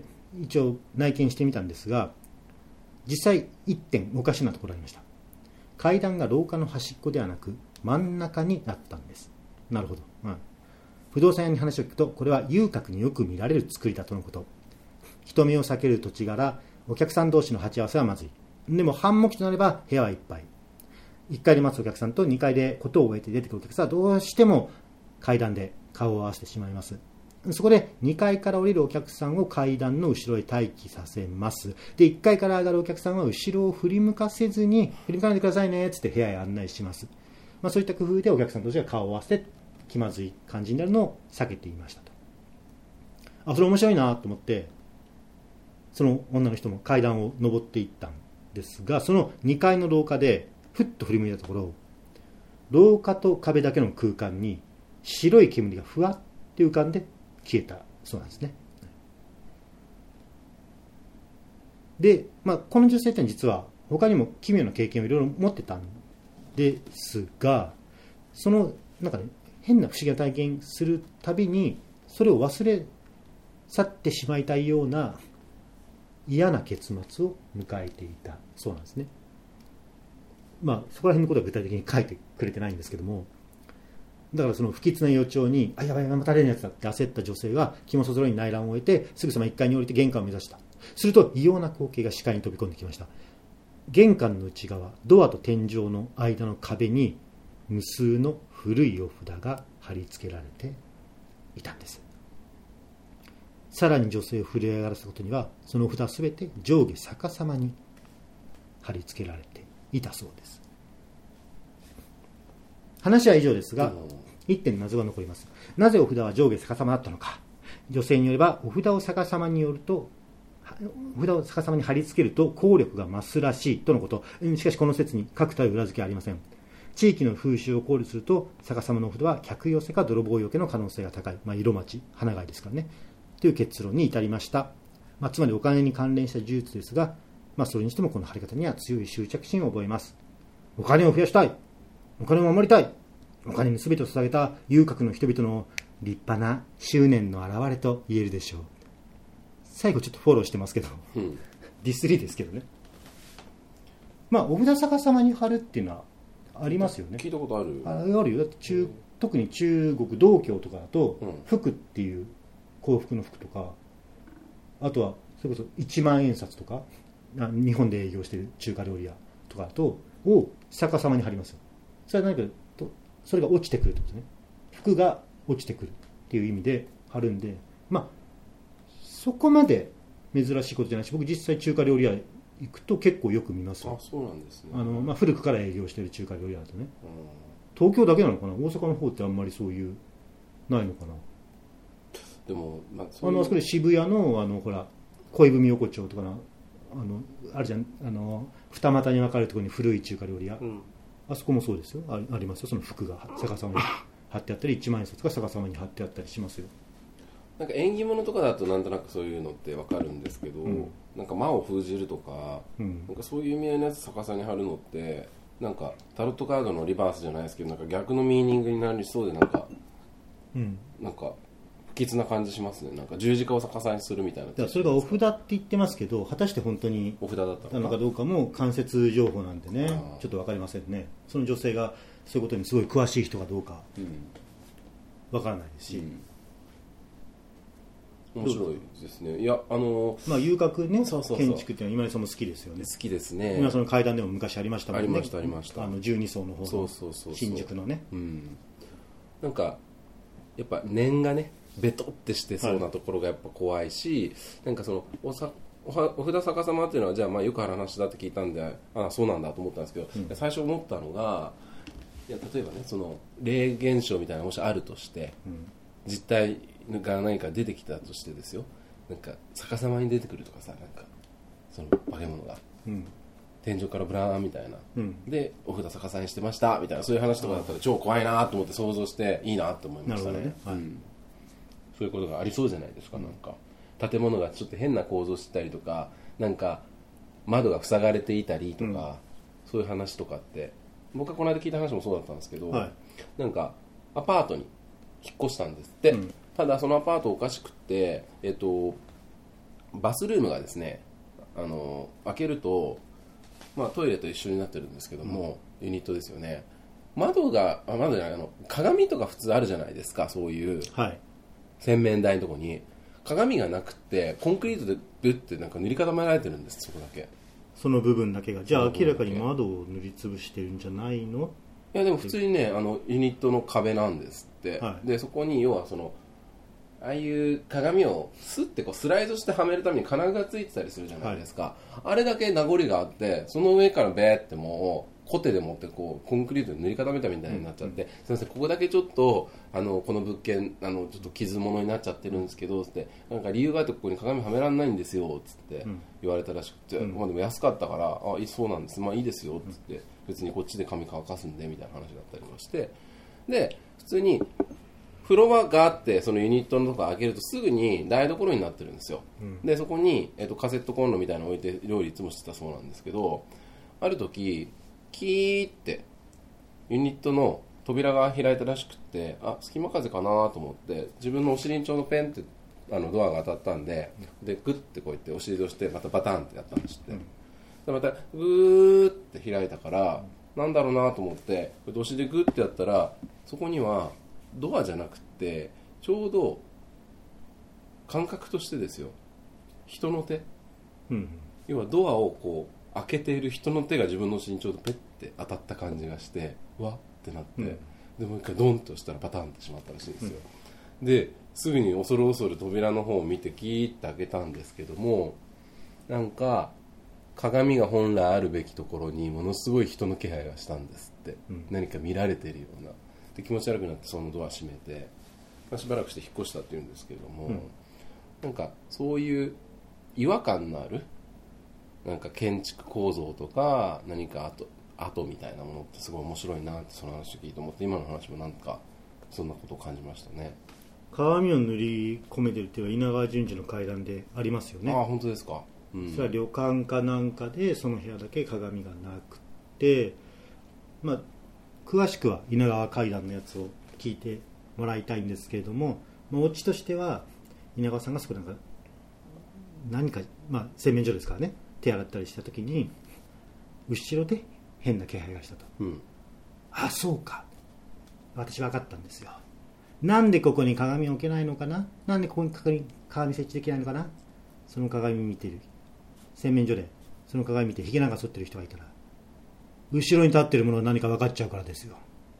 一応内見してみたんですが、実際1点おかしなところがありました。階段が廊下の端っこではなく真ん中にあったんです。なるほど、不動産屋に話を聞くと、これは遊郭によく見られる作りだとのこと。人目を避ける土地柄、お客さん同士の鉢合わせはまずい。でも繁忙期となれば部屋はいっぱい。1階で待つお客さんと2階で事を終えて出てくるお客さんはどうしても階段で顔を合わせてしまいます。そこで2階から降りるお客さんを階段の後ろへ待機させます。で1階から上がるお客さんは後ろを振り向かせずに、振り向かないでくださいねっつって部屋へ案内します。そういった工夫でお客さん同士が顔を合わせて気まずい感じになるのを避けていましたと。それ面白いなと思って、その女の人も階段を上っていったんですが、その2階の廊下でふっと振り向いたところ、廊下と壁だけの空間に白い煙がふわって浮かんで消えたそうなんですね。で、この女性って実は他にも奇妙な経験をいろいろ持ってたんですが、そのなんかね、変な不思議な体験するたびにそれを忘れ去ってしまいたいような嫌な結末を迎えていたそうなんですね。そこら辺のことは具体的に書いてくれてないんですけども、だからその不吉な予兆に、やばいまた例のやつだって焦った女性が気もそぞろに内覧を終えて、すぐさま1階に降りて玄関を目指した。すると異様な光景が視界に飛び込んできました。玄関の内側、ドアと天井の間の壁に無数の古いお札が貼り付けられていたんです。さらに女性を震え上がらせたことには、そのお札すべて上下逆さまに貼り付けられていたそうです。話は以上ですが、一点謎が残ります。なぜお札は上下逆さまだったのか。女性によれば、お札を逆さまに貼り付けると効力が増すらしいとのこと。しかしこの説に確たる裏付けはありません。地域の風習を考慮すると、逆さまのお札は客寄せか泥棒よけの可能性が高い。色町、花街ですからね。という結論に至りました。つまりお金に関連した呪術ですが、それにしてもこの貼り方には強い執着心を覚えます。お金を増やしたい、お金を守りたい、お金に全てを捧げた遊郭の人々の立派な執念の表れと言えるでしょう。最後ちょっとフォローしてますけど、ディスリーですけどね。お札逆さまに貼るっていうのはありますよね。 聞いたことある。 あるよ。だって特に中国道教とかだと、福っていう幸福の福とか、あとはそれこそ1万円札とか、日本で営業している中華料理屋とかを逆さまに貼りますよ。それは何かと、それが落ちてくるってことですね。服が落ちてくるっていう意味で貼るんで、まあそこまで珍しいことじゃないし、僕実際中華料理屋行くと結構よく見ますよ。 あ、そうなんですね。 古くから営業している中華料理屋だとね、東京だけなのかな、大阪の方ってあんまりそういうないのかな。 でも、 そこで渋谷のほら恋文横丁とかあるじゃん、二股に分かれるところに古い中華料理屋、あそこもそうですよ。ありますよ。その服が逆さまに貼ってあったり、一万円札が逆さまに貼ってあったりしますよ。 なんか縁起物とかだとなんとなくそういうのって分かるんですけど、なんか魔を封じるとか、なんかそういう意味合いのやつ逆さに貼るのって、なんかタロットカードのリバースじゃないですけど、なんか逆のミーニングになりそうで、なんか不吉な感じしますね。なんか十字架を逆さにするみたいな。だからそれがお札って言ってますけど、果たして本当にお札だったのかどうかも間接情報なんでね、ちょっと分かりませんね。その女性がそういうことにすごい詳しい人かどうか分からないですし、 面白いですね。いや、 遊郭ね、建築っていうのは今井さんも好きですよね。 好きですね。 今その階段でも昔ありましたもんね。 ありました。 12層の方の新宿のね。 なんかやっぱ念がねベトってしてそうなところがやっぱ怖いし、なんかそのお札逆さまっていうのはじゃあよくある話だって聞いたんで、そうなんだと思ったんですけど、最初思ったのが、いや例えばね、その霊現象みたいなのがもしあるとして、実態が何か出てきたとしてですよ、なんか逆さまに出てくるとかさ、なんかその化け物が、天井からブラーンみたいな、でお札逆さにしてましたみたいな、そういう話とかだったら超怖いなと思って想像していいなと思いましたね。そういうことがありそうじゃないですか。なんか建物がちょっと変な構造してたりとか、なんか窓が塞がれていたりとか、そういう話とかって、僕がこの間聞いた話もそうだったんですけど、なんかアパートに引っ越したんですって、ただそのアパートおかしくって、バスルームがですね、開けると、トイレと一緒になってるんですけども、ユニットですよね。窓じゃない、鏡とか普通あるじゃないですか、そういう洗面台のとこに鏡がなくてコンクリートでブッてなんか塗り固められてるんです。そこだけ、 その部分だけが。じゃあ明らかに窓を塗りつぶしてるんじゃないの？ いやでも普通にね、ユニットの壁なんですって、でそこに要はそのああいう鏡をスッてこうスライドしてはめるために金具がついてたりするじゃないですか、あれだけ名残があって、その上からベーってもうコテで持ってこうコンクリートで塗り固めたみたいになっちゃって、すいませんここだけちょっとこの物件ちょっと傷物になっちゃってるんですけどって、なんか理由があってここに鏡はめられないんですよつって言われたらしくて、でも安かったから、そうなんです、いいですよつって、別にこっちで髪乾かすんでみたいな話だったりもして、で普通に風呂場があって、そのユニットのとこ開けるとすぐに台所になってるんですよ、でそこに、カセットコンロみたいなの置いて料理いつもしてたそうなんですけど、ある時キーってユニットの扉が開いたらしくって、隙間風かなと思って自分のお尻にちょうどペンってドアが当たったんで、グッてこうやってお尻で押してまたバタンってやったんですって、でまたグーって開いたから、なんだろうなと思ってお尻でグッてやったら、そこにはドアじゃなくってちょうど感覚としてですよ、人の手、要はドアをこう開けている人の手が自分の身長でペッて当たった感じがして、わってなって、でもう一回ドンとしたらパタンってしまったらしいんですよ、ですぐに恐る恐る扉の方を見てキーって開けたんですけども、なんか鏡が本来あるべきところにものすごい人の気配がしたんですって、何か見られているようなで、気持ち悪くなってそのドア閉めて、しばらくして引っ越したっていうんですけれども、なんかそういう違和感のあるなんか建築構造とか何か跡みたいなものってすごい面白いなって、その話を聞いて思って、今の話もなんかそんなことを感じましたね。 鏡を塗り込めてるっていうのは稲川淳二の階段でありますよね。 本当ですか。 それは旅館かなんかでその部屋だけ鏡がなくて、詳しくは稲川階段のやつを聞いてもらいたいんですけれども、オチとしては稲川さんがそこ何か、洗面所ですからね、手洗ったりした時に後ろで変な気配がしたと、そうか、私分かったんですよ、 なんでここに鏡を置けないのかな、なんでここに鏡設置できないのかな、その鏡見てる洗面所でその鏡見てひげなんか剃ってる人がいたら、後ろに立ってるものは何か分かっちゃうからですよ。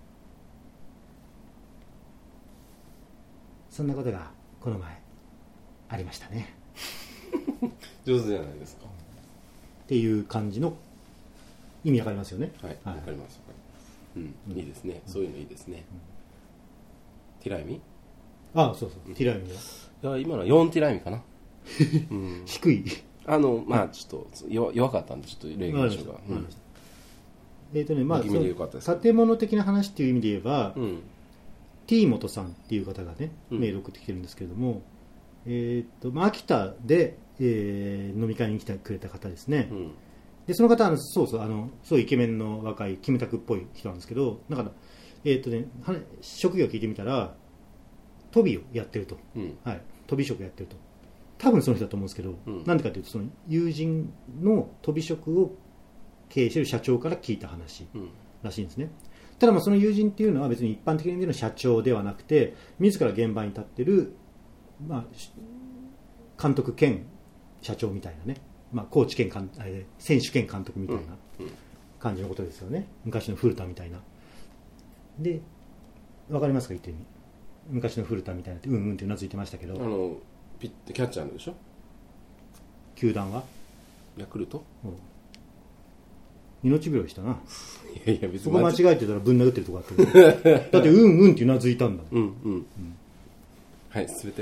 そんなことがこの前ありましたね。 上手じゃないですかっていう感じの意味わかりますよね。 はい、わかります、うん、いいですね、そういうのいいですね。ティライミ、 ああ、そうそう、ティライミは今のは4ティライミかな、 低い、 まあちょっと弱かったんでちょっと例外でしょうか。 まあ建物的な話っていう意味で言えば、T 元さんっていう方がねメール送ってきてるんですけれども、秋田で、飲み会に来てくれた方ですね。でその方はすごいイケメンの若いキムタクっぽい人なんですけど、だから職業を聞いてみたら飛びをやってると、はい、飛び職やってると、多分その人だと思うんですけど、なんでかというとその友人の飛び職を経営している社長から聞いた話らしいんですね。ただその友人っていうのは別に一般的な意味での社長ではなくて、自ら現場に立ってる、監督兼社長みたいなね、コーチ兼選手兼監督みたいな感じのことですよね。昔の古田みたいな。で、わかりますか言ってる意味。昔の古田みたいなってってうなずいてましたけど、 ピッてキャッチャーのでしょ。 球団はヤクルト、 命拾いしたな。 いや別にそこ間違えてたらぶん殴ってるとこあってるだってってうなずいたんだ。 はい、すべて、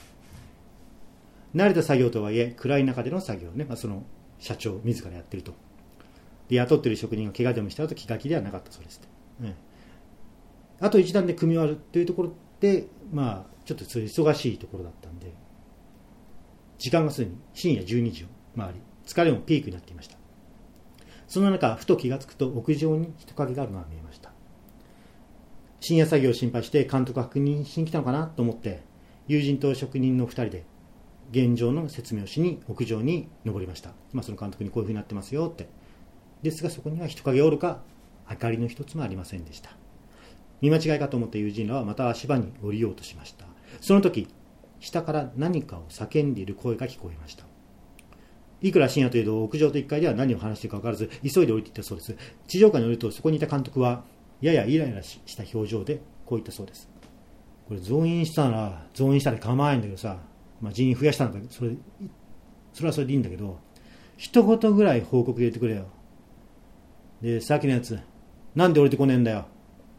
慣れた作業とはいえ暗い中での作業ね、その社長自らやってると。で雇ってる職人が怪我でもしたと気が気ではなかったそうです、あと一段で組み終わるというところで、ちょっとそういう忙しいところだったんで、時間がすでに深夜12時を回り、疲れもピークになっていました。その中、ふと気がつくと屋上に人影があるのが見えました。深夜作業を心配して監督が確認しに来たのかなと思って、友人と職人の2人で現状の説明をしに屋上に登りました。その監督にこういう風になってますよって。ですがそこには人影おるか明かりの一つもありませんでした。見間違いかと思った友人らはまた足場に降りようとしました。その時、下から何かを叫んでいる声が聞こえました。いくら深夜といえど屋上と1階では何を話しているか分からず急いで降りていったそうです。地上階に降りるとそこにいた監督はややイライラした表情でこう言ったそうです。これ増員したら構わないんだけどさ、人員増やしたのかそれはそれでいいんだけど、一言ぐらい報告入れてくれよ。でさっきのやつなんで降りてこねえんだよ。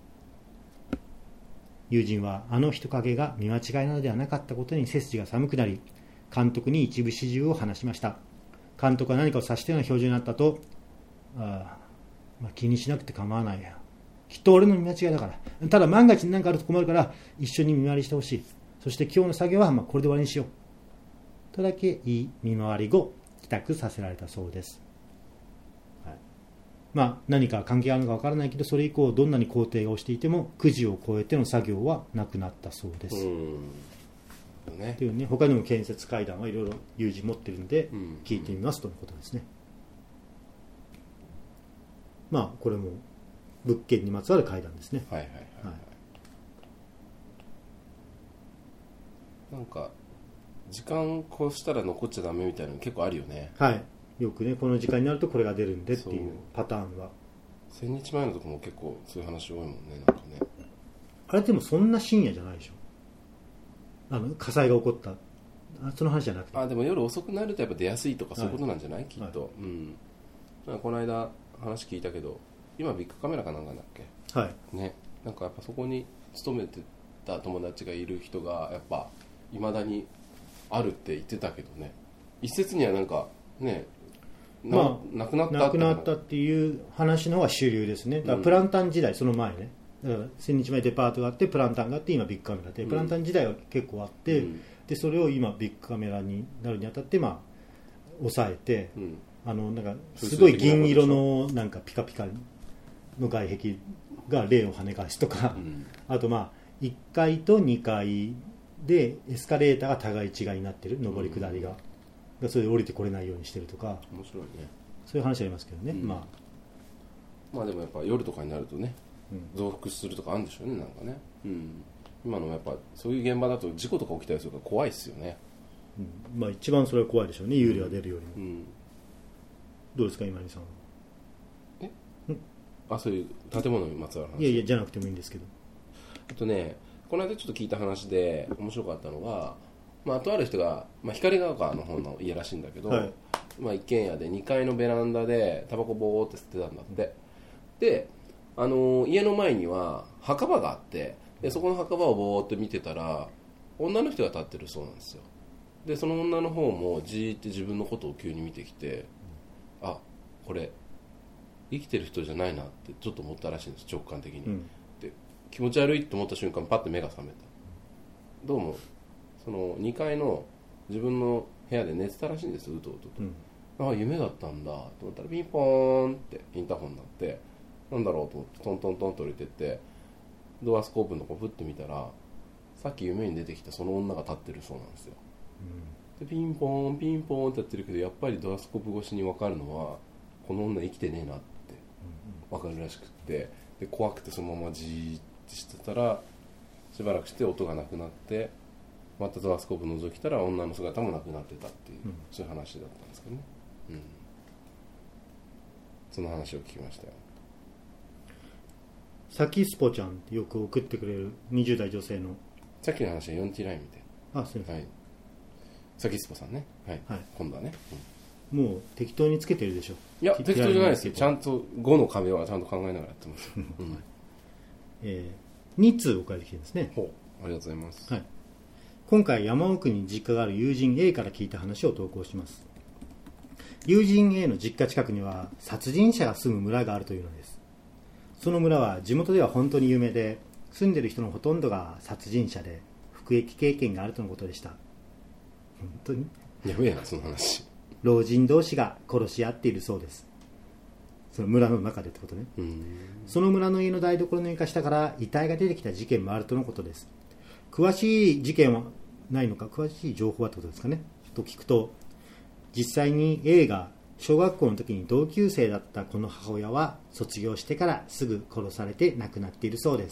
友人はあの人影が見間違いなのではなかったことに背筋が寒くなり、監督に一部始終を話しました。監督は何かを察したような表情になったと、気にしなくて構わないよ。きっと俺の見間違いだから。ただ万が一に何かあると困るから一緒に見回りしてほしい。そして今日の作業はこれで終わりにしよう。とだけ言い、見回り後、帰宅させられたそうです。何か関係あるのか分からないけど、それ以降どんなに工程が押していても9時を超えての作業はなくなったそうです。っていうね、他にも建設階段はいろいろ友人持ってるんで聞いてみますということですね。これも物件にまつわる階段ですね。 なんか時間越したら残っちゃダメみたいなの結構あるよね。 はい、よくね、この時間になるとこれが出るんでっていうパターンは。 1000日前のとこも結構そういう話多いもんね。なんかね、 あれでもそんな深夜じゃないでしょ。火災が起こったその話じゃなくて、 でも夜遅くなるとやっぱ出やすいとかそういうことなんじゃない、きっと、なんかこの間話聞いたけど、今ビッグカメラかなんかだっけ、ね、なんかやっぱそこに勤めてた友達がいる人がやっぱいまだにあるって言ってたけどね。一説にはなんかね、亡くなったっていう話のが主流ですね。だからプランタン時代、その前ね、だから1000日前デパートがあってプランタンがあって今ビッグカメラで、プランタン時代は結構あって、でそれを今ビッグカメラになるにあたって抑えて、なんかすごい銀色のなんかピカピカの外壁が霊を跳ね返すとか、あと1階と2階でエスカレーターが互い違いになってる、上り下りが、それで降りてこれないようにしてるとか、 面白いね。 そういう話ありますけどね。でもやっぱ夜とかになるとね、増幅するとかあるんでしょうね、なんかね。 今のやっぱそういう現場だと事故とか起きたりするから怖いですよね、 まあ、一番それは怖いでしょうね、幽霊が出るよりも、どうですか今井さんは。 そういう建物にまつわる話。 いやじゃなくてもいいんですけど。 あとね、この間ちょっと聞いた話で面白かったのが、とある人が、光が丘の方の家らしいんだけど、一軒家で2階のベランダでタバコボーって吸ってたんだって、で家の前には墓場があって、でそこの墓場をボーって見てたら女の人が立ってるそうなんですよ。でその女の方もじーって自分のことを急に見てきて、あ、これ生きてる人じゃないなってちょっと思ったらしいんです、直感的に、で気持ち悪いと思った瞬間パッて目が覚めた。どうもその2階の自分の部屋で寝てたらしいんですよ、うとうとと、夢だったんだと思ったらピンポーンってインターホンになって、なんだろうと思ってトントントンと降りてってドアスコープのとこふって見たら、さっき夢に出てきたその女が立ってるそうなんですよ、でピンポーンピンポーンってやってるけど、やっぱりドアスコープ越しに分かるのはこの女生きてねえなって分かるらしくって、で怖くてそのままじーってしてたら、しばらくして音がなくなって、またドアスコープ覗きたら女の姿もなくなってたっていう、そういう話だったんですけどね、その話を聞きましたよ。 サキスポちゃんってよく送ってくれる20代女性の、 さっきの話は 4T ライン見て、 すみません、 はい、サキスポさんね、今度はね、 もう適当につけてるでしょ。 いや適当じゃないですよ、ちゃんと5の壁はちゃんと考えながらやってます、 2通送られてきてるんですね。 ありがとうございます、 今回山奥に実家がある友人 A から聞いた話を投稿します。友人 A の実家近くには殺人者が住む村があるというのです。その村は地元では本当に有名で、住んでる人のほとんどが殺人者で服役経験があるとのことでした。本当にやべえなその話。 老人同士が殺し合っているそうです。その村の中でってことね。その村の家の台所の床下から遺体が出てきた事件もあるとのことです。詳しい事件はないのか、詳しい情報はってことですかねと聞くと、実際に A が小学校の時に同級生だったこの母親は卒業してからすぐ殺されて亡くなっているそうです。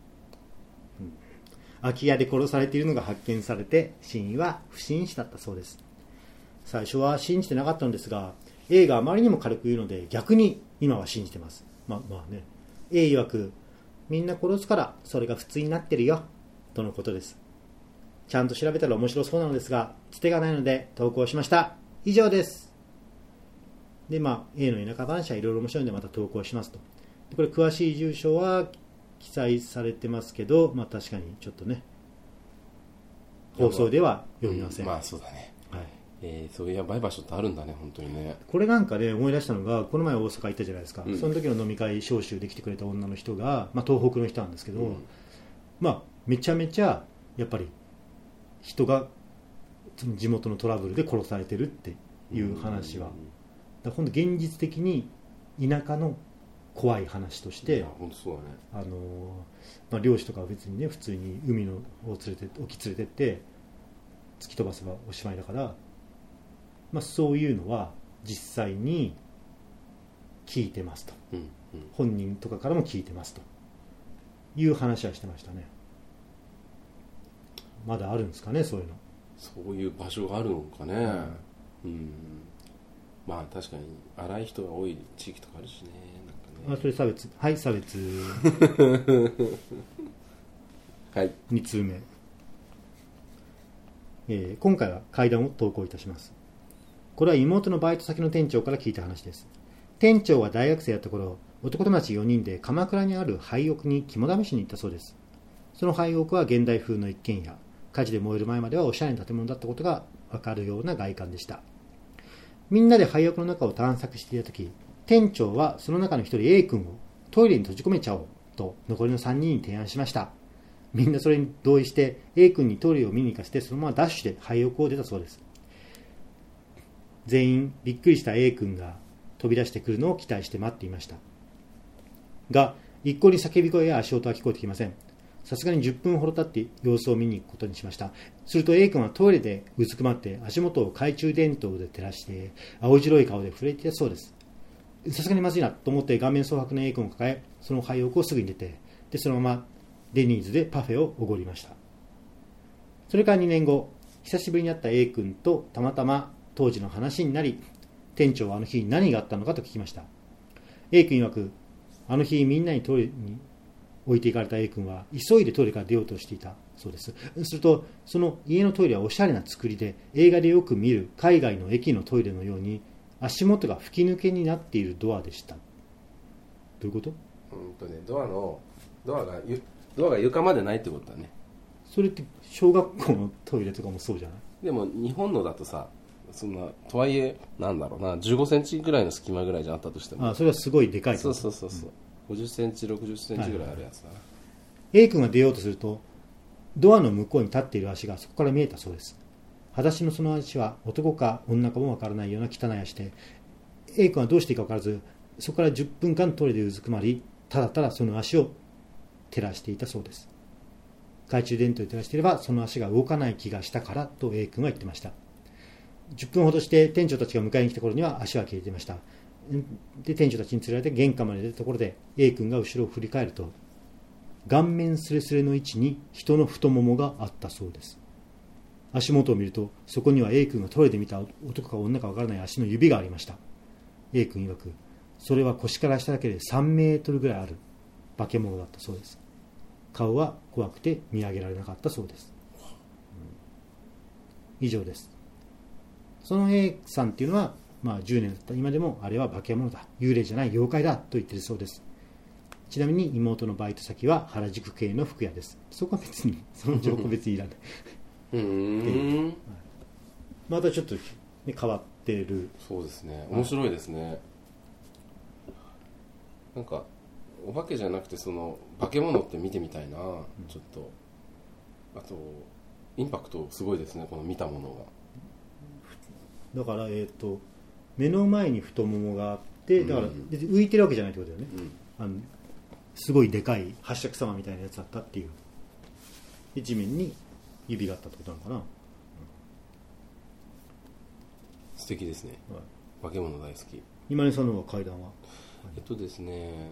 空き家で殺されているのが発見されて、死因は不審死だったそうです。最初は信じてなかったのですが、 A があまりにも軽く言うので逆に今は信じてます。A 曰く、みんな殺すからそれが普通になってるよとのことです。ちゃんと調べたら面白そうなのですが、つてがないので投稿しました。以上です。で、A の田舎話はいろいろ面白いのでまた投稿しますと。これ詳しい住所は記載されてますけど、確かにちょっとね、放送では読みません。 そうだね。そういうやばい場所ってあるんだね、本当にね。 これなんかね、思い出したのが、この前大阪行ったじゃないですか、その時の飲み会招集できてくれた女の人が、東北の人なんですけど、めちゃめちゃやっぱり人が地元のトラブルで殺されてるっていう話は、だから本当現実的に田舎の怖い話として、 本当そうだね。 漁師とかは別にね、普通に海の沖連れてって突き飛ばせばおしまいだから、そういうのは実際に聞いてますと、本人とかからも聞いてますという話はしてましたね。まだあるんですかね、そういうの。 そういう場所があるのかね。確かに荒い人が多い地域とかあるしね。なんかね、 それ差別。差別2通目、今回は怪談を投稿いたします。これは妹のバイト先の店長から聞いた話です。店長は大学生だった頃、男友達4人で鎌倉にある廃屋に肝試しに行ったそうです。その廃屋は現代風の一軒家、火事で燃える前まではおしゃれな建物だったことが分かるような外観でした。みんなで廃屋の中を探索していたとき、店長はその中の一人 A 君をトイレに閉じ込めちゃおうと残りの3人に提案しました。みんなそれに同意して A 君にトイレを見に行かせて、そのままダッシュで廃屋を出たそうです。全員びっくりした A 君が飛び出してくるのを期待して待っていましたが、一向に叫び声や足音は聞こえてきません。さすがに10分ほど経って様子を見に行くことにしました。すると A 君はトイレでうずくまって足元を懐中電灯で照らして青白い顔で震えていたそうです。さすがにまずいなと思って顔面蒼白の A 君を抱え、その廃屋をすぐに出て、でそのままデニーズでパフェをおごりました。それから2年後、久しぶりに会った A 君とたまたま当時の話になり、店長はあの日何があったのかと聞きました。 A 君曰く、あの日みんなにトイレに置いていかれた A 君は急いでトイレから出ようとしていたそうです。するとその家のトイレはおしゃれな作りで、映画でよく見る海外の駅のトイレのように足元が吹き抜けになっているドアでした。どういうこと？ ドアが床までないってことだね。 それって小学校のトイレとかもそうじゃない？ でも日本のだとさ、そんなとはいえなんだろうな、15センチぐらいの隙間ぐらいじゃあったとしても、 それはすごいでかい。 そう、50センチ60センチぐらいあるやつだな、 A 君が出ようとするとドアの向こうに立っている足がそこから見えたそうです。裸足のその足は男か女かもわからないような汚い足で、 A 君はどうしていいか分からず、そこから10分間トイレでうずくまり、ただただその足を照らしていたそうです。懐中電灯で照らしていればその足が動かない気がしたからと A 君は言ってました。10分ほどして店長たちが迎えに来た頃には足は消えていました。で店長たちに連れられて玄関まで出たところで A 君が後ろを振り返ると、顔面すれすれの位置に人の太ももがあったそうです。足元を見るとそこには A 君がトイレで見た男か女か分からない足の指がありました。 A 君曰く、それは腰から下だけで3メートルぐらいある化け物だったそうです。顔は怖くて見上げられなかったそうです。以上です。その A さんっていうのは、10年だった今でもあれは化け物だ、幽霊じゃない妖怪だと言っているそうです。ちなみに妹のバイト先は原宿系の服屋です。そこは別にその情報別にいらないまたちょっと、変わってる。 そうですね、面白いですね。なんかお化けじゃなくてその化け物って見てみたいな、ちょっと。あとインパクトすごいですね、この見たものが。だから目の前に太ももがあって、だから浮いてるわけじゃないってことだよね、すごいでかい八尺様みたいなやつだったっていう。で地面に指があったってことなのかな。 素敵ですね、化け物大好き。 今根さんの方が階段はですね、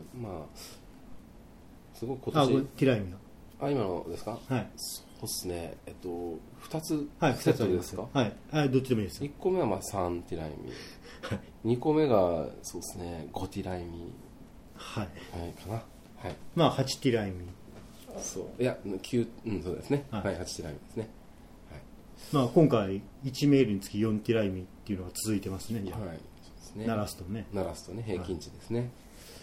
すごく今年ティライミが今のですか？ はい、 そうですね、2つセットですか？ はい、どっちでもいいです。 1個目は3ティライミ、2個目がそうですね5ティライミ、はいかな、 8ティライミ、 そういや9、そうですね、はい、8ティライミですね。 今回1メールにつき4ティライミっていうのが続いてますね。じゃあ、 そうですね、 鳴らすとね平均値ですね。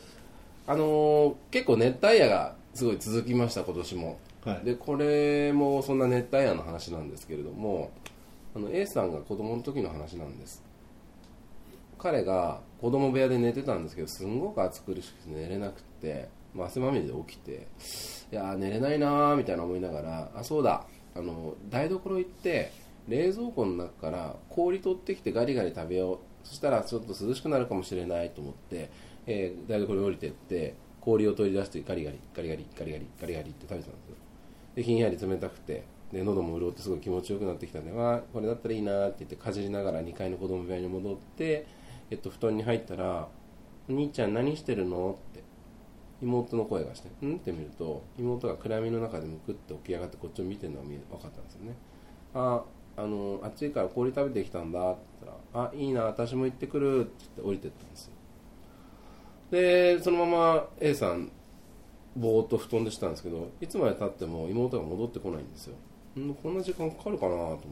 結構熱帯夜がすごい続きました今年も、でこれもそんな熱帯夜の話なんですけれども、A さんが子供の時の話なんです。彼が子供部屋で寝てたんですけど、すんごく暑苦しくて寝れなくて、汗まみれで起きて、いや寝れないなみたいな思いながら、そうだ、台所行って冷蔵庫の中から氷取ってきてガリガリ食べよう、そしたらちょっと涼しくなるかもしれないと思って、台所に降りてって氷を取り出してガリガリガリガリガリガリガリガリって食べてたんですよ。でひんやり冷たくて、で喉も潤ってすごい気持ちよくなってきたんで、これだったらいいなって言ってかじりながら2階の子供部屋に戻って、布団に入ったら、お兄ちゃん何してるのって妹の声がして、って見ると妹が暗闇の中でむくって起き上がってこっちを見てるのが分かったんですよね。暑いから氷食べてきたんだって言ったら、いいな私も行ってくるって言って降りてったんですよ。でそのまま A さんぼーっと布団でしたんですけど、いつまで経っても妹が戻ってこないんですよ。こんな時間かかるかなと思って、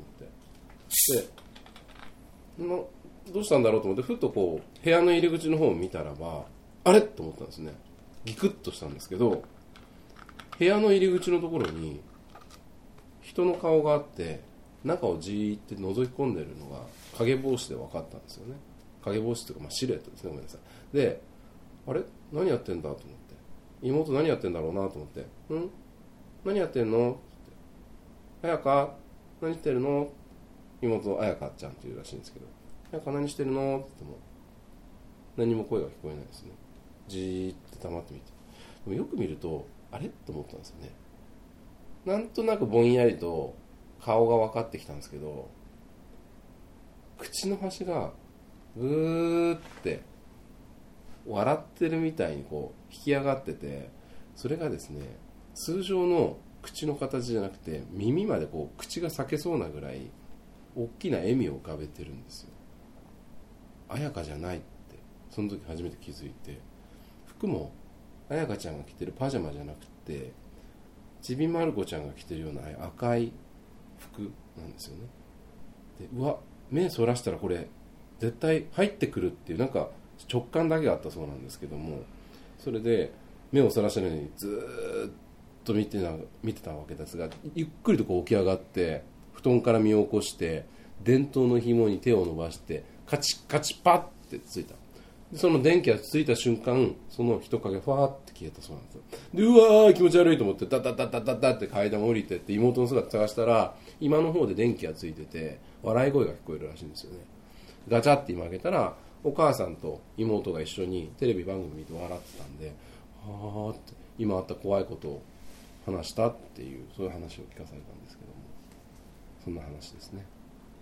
でどうしたんだろうと思ってふっとこう部屋の入り口の方を見たらば、あれと思ったんですね。ギクッとしたんですけど、部屋の入り口のところに人の顔があって、中をじーって覗き込んでるのが影帽子で分かったんですよね。影帽子というか、シルエットですね、ごめんなさい。で、あれ何やってんだと思って、妹何やってんだろうなと思って、何やってんのって、彩香何してるの、妹彩香ちゃんっていうらしいんですけど、彩香何してるのって言っても何も声が聞こえないですね。じーって黙ってみて、でもよく見るとあれと思ったんですよね。なんとなくぼんやりと顔が分かってきたんですけど、口の端がぐーって笑ってるみたいにこう引き上がってて、それがですね通常の口の形じゃなくて耳までこう口が裂けそうなぐらい大きな笑みを浮かべてるんですよ。彩香じゃないってその時初めて気づいて、服も彩香ちゃんが着てるパジャマじゃなくてちびまる子ちゃんが着てるような赤い服なんですよね。でうわ目そらしたらこれ絶対入ってくるっていうなんか直感だけがあったそうなんですけども、それで目をそらしたのにずーっと見てたわけですが、ゆっくりとこう起き上がって布団から身を起こして電灯の紐に手を伸ばしてカチッカチッパッってついた。でその電気がついた瞬間その人影ファーって消えたそうなんですよ。でうわー気持ち悪いと思ってダダダダダダって階段降りてって妹の姿探したら今の方で電気がついてて笑い声が聞こえるらしいんですよね。ガチャって今開けたらお母さんと妹が一緒にテレビ番組見て笑ってたんで、はーって今あった怖いことを話したっていうそういう話を聞かされたんですけども、そんな話ですね。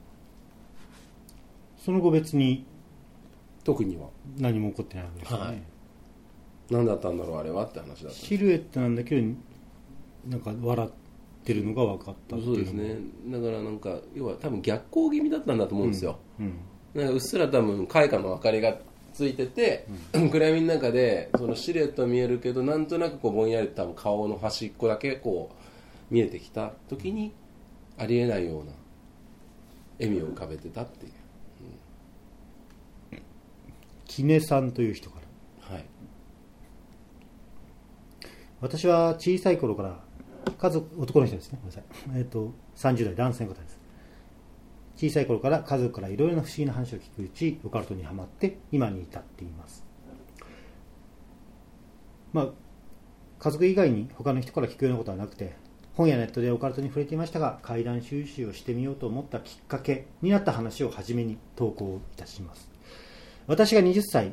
その後別に特には何も起こってないわけですよね、はい、 何だったんだろうあれはって話だった。 シルエットなんだけどなんか笑ってるのが分かったっていう。 そうですね。だからなんか要は多分逆光気味だったんだと思うんですよ、なんかうっすら多分開花の明かりがついてて、暗闇の中でそのシルエットは見えるけどなんとなくこうぼんやり多分顔の端っこだけこう見えてきた時にありえないような笑みを浮かべてたっていう、 キネさんという人から、はい、私は小さい頃から男の人ですね、ごめんなさい、30代男性の方です。小さい頃から家族からいろいろな不思議な話を聞くうちオカルトにはまって今に至っています。家族以外に他の人から聞くようなことはなくて、本やネットでオカルトに触れていましたが怪談収集をしてみようと思ったきっかけになった話を初めに投稿いたします。私が20歳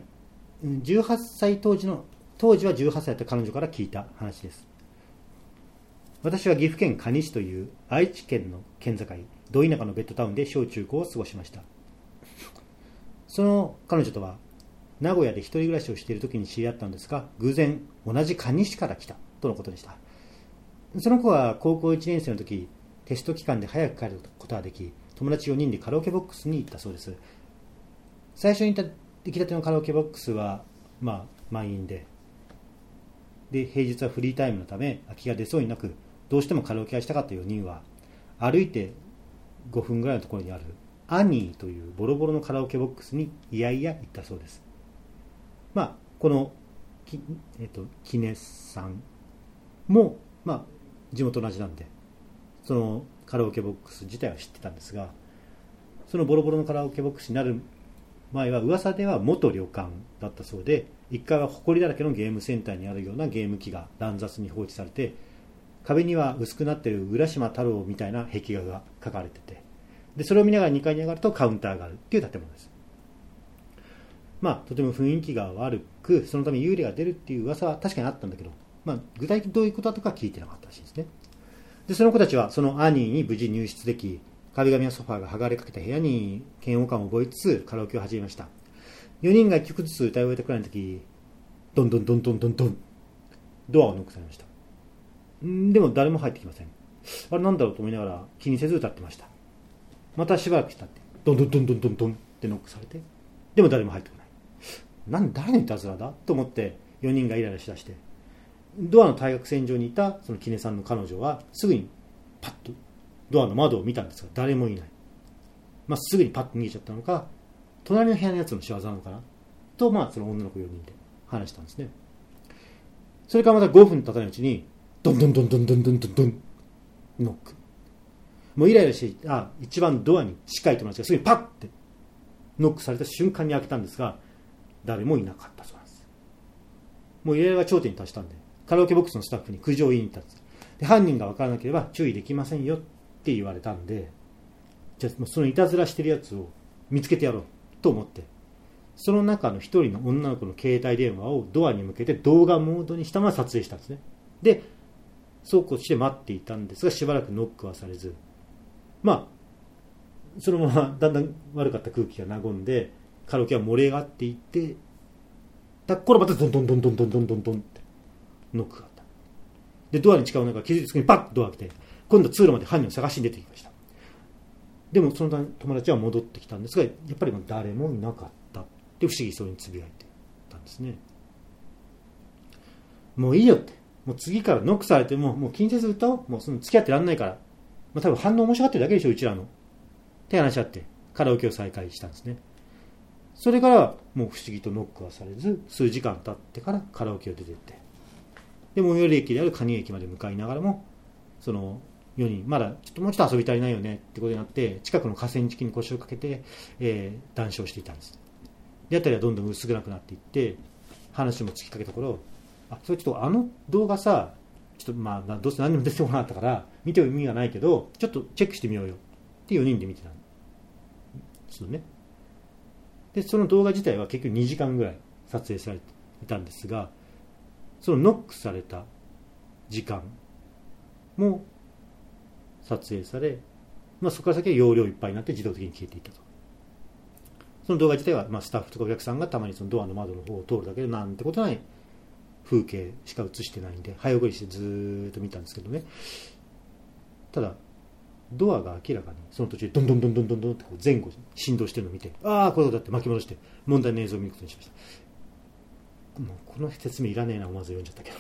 18歳当時は18歳だった彼女から聞いた話です。私は岐阜県可児市という愛知県の県境ど田舎のベッドタウンで小中高を過ごしました。その彼女とは名古屋で一人暮らしをしている時に知り合ったのですが、偶然同じ可児市から来たとのことでした。その子は高校1年生の時テスト期間で早く帰ることができ、友達4人でカラオケボックスに行ったそうです。最初に行きたてのカラオケボックスは満員で平日はフリータイムのため空きが出そうになく、どうしてもカラオケがしたかった4人は歩いて5分ぐらいのところにあるアニーというボロボロのカラオケボックスにいやいや行ったそうです。このキネさんも地元同じなんでそのカラオケボックス自体は知ってたんですが、そのボロボロのカラオケボックスになる前は噂では元旅館だったそうで、1階は埃だらけのゲームセンターにあるようなゲーム機が乱雑に放置されて、壁には薄くなっている浦島太郎みたいな壁画が描かれてて、でそれを見ながら2階に上がるとカウンターがあるっていう建物です。とても雰囲気が悪く、そのため幽霊が出るっていう噂は確かにあったんだけど、具体的にどういうことだとか聞いてなかったらしいですね。でその子たちはそのアニーに無事入室でき、壁紙やソファーが剥がれかけた部屋に嫌悪感を覚えつつカラオケを始めました。4人が1曲ずつ歌い終えたくらいの時、ドンドンドンドンドンドンドアをノックされました。でも誰も入ってきません。あれなんだろうと思いながら気にせず歌ってました。またしばらくしたってドンドンドンドンドンドンってノックされて、でも誰も入ってこない。誰のいたずらだと思って4人がイライラしだして、ドアの対角線上にいたそのキネさんの彼女はすぐにパッとドアの窓を見たんですが誰もいない。すぐにパッと逃げちゃったのか、隣の部屋のやつの仕業なのかなとその女の子4人で話したんですね。それからまた5分経たないうちにドンドンドンドンドンドンドンドンノック。もうイライラして一番ドアに近い友達がすぐにパッてノックされた瞬間に開けたんですが、誰もいなかったそうなんです。もうイライラが頂点に達したんでカラオケボックスのスタッフに苦情を言いに行ったんです。で犯人が分からなければ注意できませんよって言われたんで、じゃあそのいたずらしてるやつを見つけてやろうと思って、その中の一人の女の子の携帯電話をドアに向けて動画モードにしたまま撮影したんですね。でそうこうして待っていたんですが、しばらくノックはされず、そのままだんだん悪かった空気が和んでカラオケは盛り上がっていって、これまたドンドンドンドンドンドンドンドンってノックがあった。 でドアに近い中気づいてすぐにパッとドア開けて、今度は通路まで犯人を探しに出てきました。でもその友達は戻ってきたんですが、やっぱりもう誰もいなかったって不思議そうにつぶやいてたんですね。もういいよって、もう次からノックされても気にせず歌おう、もうその付き合ってらんないから、多分反応面白がってるだけでしょうちらのって話し合ってカラオケを再開したんですね。それからもう不思議とノックはされず、数時間経ってからカラオケを出てって、で最寄り駅である蟹駅まで向かいながらも、その4人まだちょっともうちょっと遊び足りないよねってことになって、近くの河川敷に腰をかけて、談笑していたんです。であたりはどんどん薄暗くなっていって、話も突きかけた頃、それちょっとあの動画さ、ちょっとどうせ何にも出てこなかったから見ても意味がないけどちょっとチェックしてみようよって4人で見てたんですよね。でその動画自体は結局2時間ぐらい撮影されていたんですが、そのノックされた時間も撮影され、そこから先は容量いっぱいになって自動的に消えていったと。その動画自体は、スタッフとかお客さんがたまにそのドアの窓の方を通るだけでなんてことない風景しか映してないんで早送りしてずーっと見たんですけどね。ただドアが明らかにその途中でドンドンドンドンドンドンってこう前後振動してるのを見て、ああこれだって巻き戻して問題の映像を見ることにしました。もうこの説明いらねえな思わず読んじゃったけど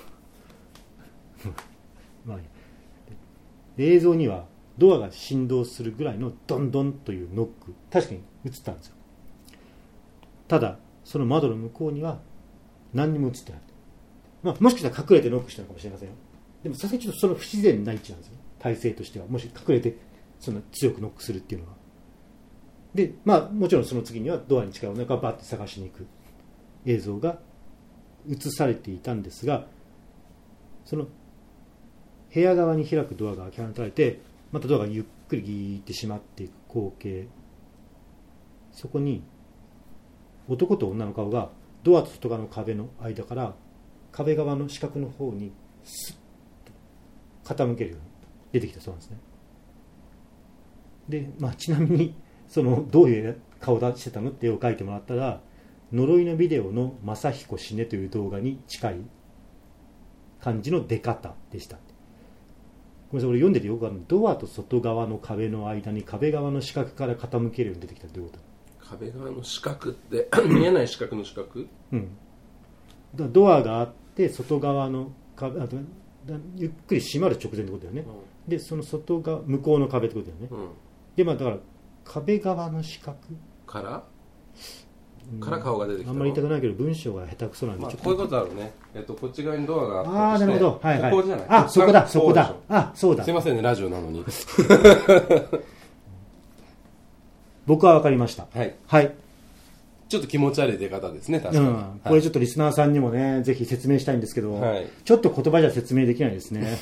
映像にはドアが振動するぐらいのドンドンというノック確かに映ったんですよ。ただその窓の向こうには何にも映ってない。もしかしたら隠れてノックしたのかもしれませんよ。でもさすがにちょっとその不自然な位置なんですよ、体勢としては。もし隠れてそんな強くノックするっていうのは。でもちろんその次にはドアに近いお腹をバッて探しに行く映像が映されていたんですが、その部屋側に開くドアが開かれて、またドアがゆっくりギーって閉まっていく光景、そこに男と女の顔がドアと外側の壁の間から壁側の四角の方にスッと傾けるように出てきたそうなんですね。で、ちなみにそのどういう顔出してたのって絵を描いてもらったら、呪いのビデオの正彦死ねという動画に近い感じの出方でした。ごめんなさい、俺読んでてよくわかるの。ドアと外側の壁の間に壁側の四角から傾けるように出てきたってどういうこと？ 壁側の四角って見えない四角の四角？ うん。だドアがあって外側の壁、ゆっくり閉まる直前ってことだよね、でその外側向こうの壁ってことだよね、でだから壁側の四角から顔が出てきた。 あんまり言いたくないけど文章が下手くそなんで、 こういうことあるね。こっち側にドアがあったとして、 ああなるほど、はいはい、 ここじゃない、 そこだそこだ、そうだ、 すいませんねラジオなのに僕は分かりました。はい、はい、 ちょっと気持ち悪い出方ですね、確かに、 これちょっとリスナーさんにもねぜひ説明したいんですけど、ちょっと言葉じゃ説明できないですね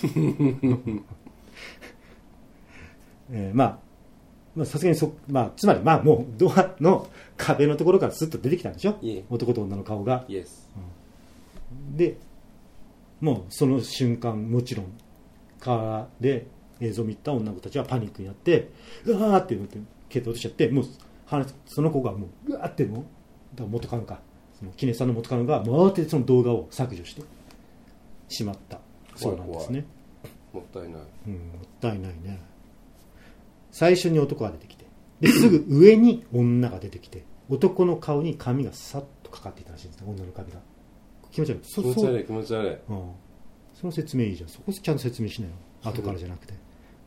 さすがにつまりもうドアの壁のところからスッと出てきたんでしょ、男と女の顔が、でもうその瞬間もちろん川で映像を見た女の子たちはパニックになって、うわーって言って蹴って落としちゃって、もうその子がもううわーってもうだから元カノか、そのキネさんの元カノが回ってその動画を削除してしまったそうなんですね。 もったいない、 もったいないね。最初に男が出てきて、ですぐ上に女が出てきて、男の顔に髪がさっとかかっていたらしいんですね、女の髪が。気持ち悪い、 気持ち悪い気持ち悪い、 その説明いいじゃん。そこちゃんと説明しないよ、後からじゃなくて。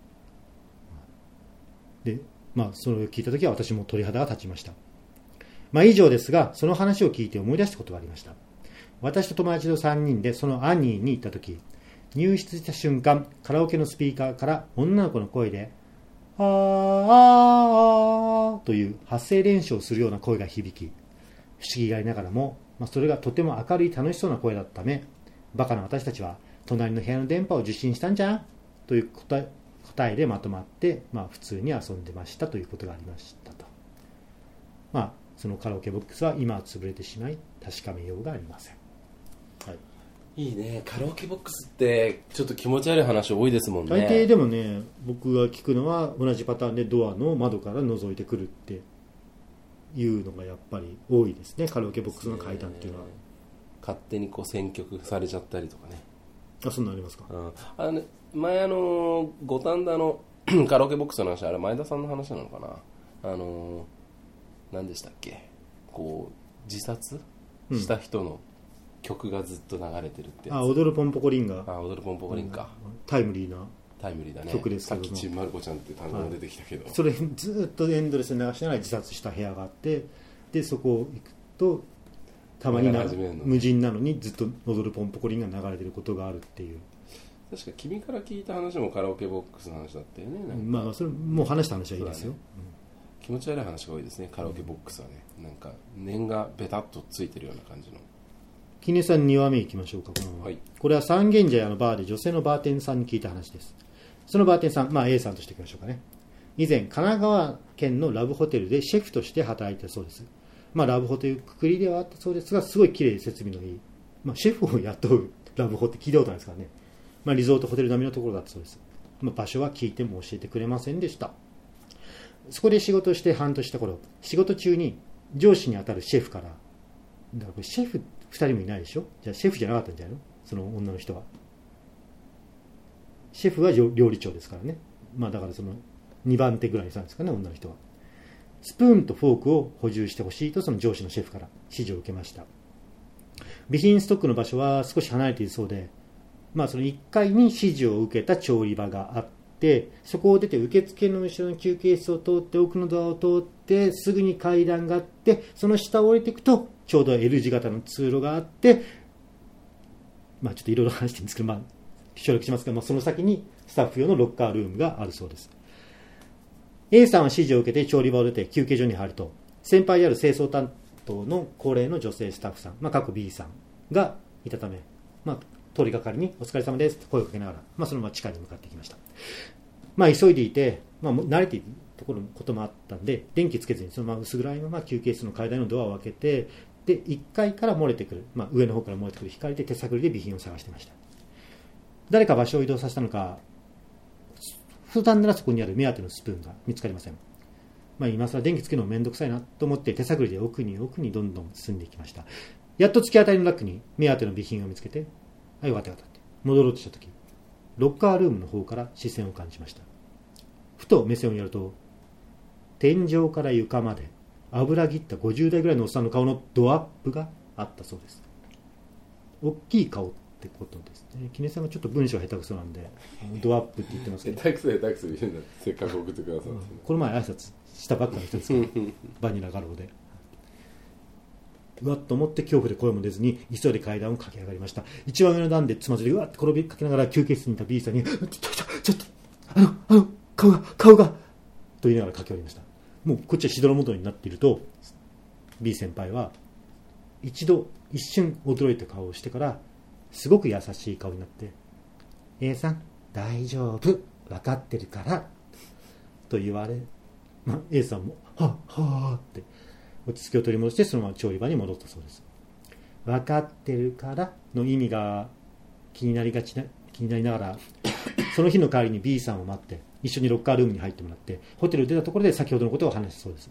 でそれを聞いた時は私も鳥肌が立ちました。以上ですが、その話を聞いて思い出したことがありました。私と友達の3人でそのアニーに行った時、入室した瞬間、カラオケのスピーカーから女の子の声であーあーあーという発声練習をするような声が響き、不思議がりながらも、それがとても明るい楽しそうな声だったため、バカな私たちは隣の部屋の電波を受信したんじゃんという答えでまとまって、普通に遊んでましたということがありましたと。そのカラオケボックスは今は潰れてしまい確かめようがありません。 いいね、カラオケボックスってちょっと気持ち悪い話多いですもんね。 大抵でもね、僕が聞くのは同じパターンでドアの窓から覗いてくるっていうのがやっぱり多いですね、カラオケボックスの階段っていうのは。 勝手に選曲されちゃったりとかね。 あ、そんなありますか。 ね、前五反田のカラオケボックスの話、あれ前田さんの話なのかな。何でしたっけ、こう自殺した人の曲がずっと流れてるってやつ、 踊るポンポコリンが、 踊るポンポコリンか、 タイムリーなだね曲ですけども、 さっきちんまる子ちゃんって単語も出てきたけど、 それずっとエンドレスに流しながら自殺した部屋があって、でそこ行くとたまに無人なのにずっと踊るポンポコリンが流れてることがあるっていう。 確か君から聞いた話もカラオケボックスの話だったよね。 まあそれもう話した話はいいですよ、 気持ち悪い話が多いですね、カラオケボックスはね。なんか念がベタっとついてるような感じの。 絹さん2話目いきましょうか。 はい、 これは三軒茶屋のバーで女性のバーテンさんに聞いた話です。そのバーテンさん、A さんとしていきましょうかね。以前神奈川県のラブホテルでシェフとして働いていたそうです。ラブホというくくりではあったそうですが、すごい綺麗で設備のいい、シェフを雇うラブホって聞いたことないですからね。リゾートホテル並みのところだったそうです。場所は聞いても教えてくれませんでした。そこで仕事をして半年した頃、仕事中に上司にあたるシェフから、だからこれシェフ2人もいないでしょ、じゃあシェフじゃなかったんじゃないの、その女の人は。シェフは料理長ですからね。だからその2番手ぐらいにしたんですかね、女の人は。スプーンとフォークを補充してほしいとその上司のシェフから指示を受けました。備品ストックの場所は少し離れているそうで、その1階に指示を受けた調理場があって、そこを出て受付の後ろの休憩室を通って奥のドアを通ってすぐに階段があって、その下を降りていくとちょうど L 字型の通路があって、ちょっといろいろ話してるんですけど、省略しますが、その先にスタッフ用のロッカールームがあるそうです。A さんは指示を受けて調理場を出て休憩所に入ると、先輩である清掃担当の高齢の女性スタッフさん、過去 B さんがいたため、通りがかりにお疲れ様ですと声をかけながら、そのまま地下に向かってきました。急いでいて、慣れているところのこともあったんで、電気つけずにそのまま薄暗いまま休憩室の階段のドアを開けて、で1階から漏れてくる、上の方から漏れてくる光で手探りで備品を探していました。誰か場所を移動させたのか、普段ならそこにある目当てのスプーンが見つかりません。今更電気つけるのもめんどくさいなと思って手探りで奥に奥にどんどん進んでいきました。やっと突き当たりのラックに目当ての備品を見つけて、よかったって戻ろうとしたとき、ロッカールームの方から視線を感じました。ふと目線をやると、天井から床まで油切った50代ぐらいのおっさんの顔のドアップがあったそうです。大きい顔ってことですね。絹さんがちょっと文章下手くそなんでドアップって言ってますけど、 下手くそ言うんだ、せっかく送ってくださって、 この前挨拶したばっかの人ですからバニラガローでうわっと思って恐怖で声も出ずに急いで階段を駆け上がりました。一番上の段でつまずいてうわっと転びかけながら休憩室にいた B さんにちょっと顔がと言いながら駆け下りました。もうこっちはしどろもどろになっていると B 先輩は一瞬驚いた顔をしてからすごく優しい顔になって、 A さん大丈夫分かってるからと言われ、A さんもはぁって落ち着きを取り戻してそのまま調理場に戻ったそうです。分かってるからの意味が気になりながらその日の帰りに B さんを待って一緒にロッカールームに入ってもらって、ホテルを出たところで先ほどのことを話したそうです。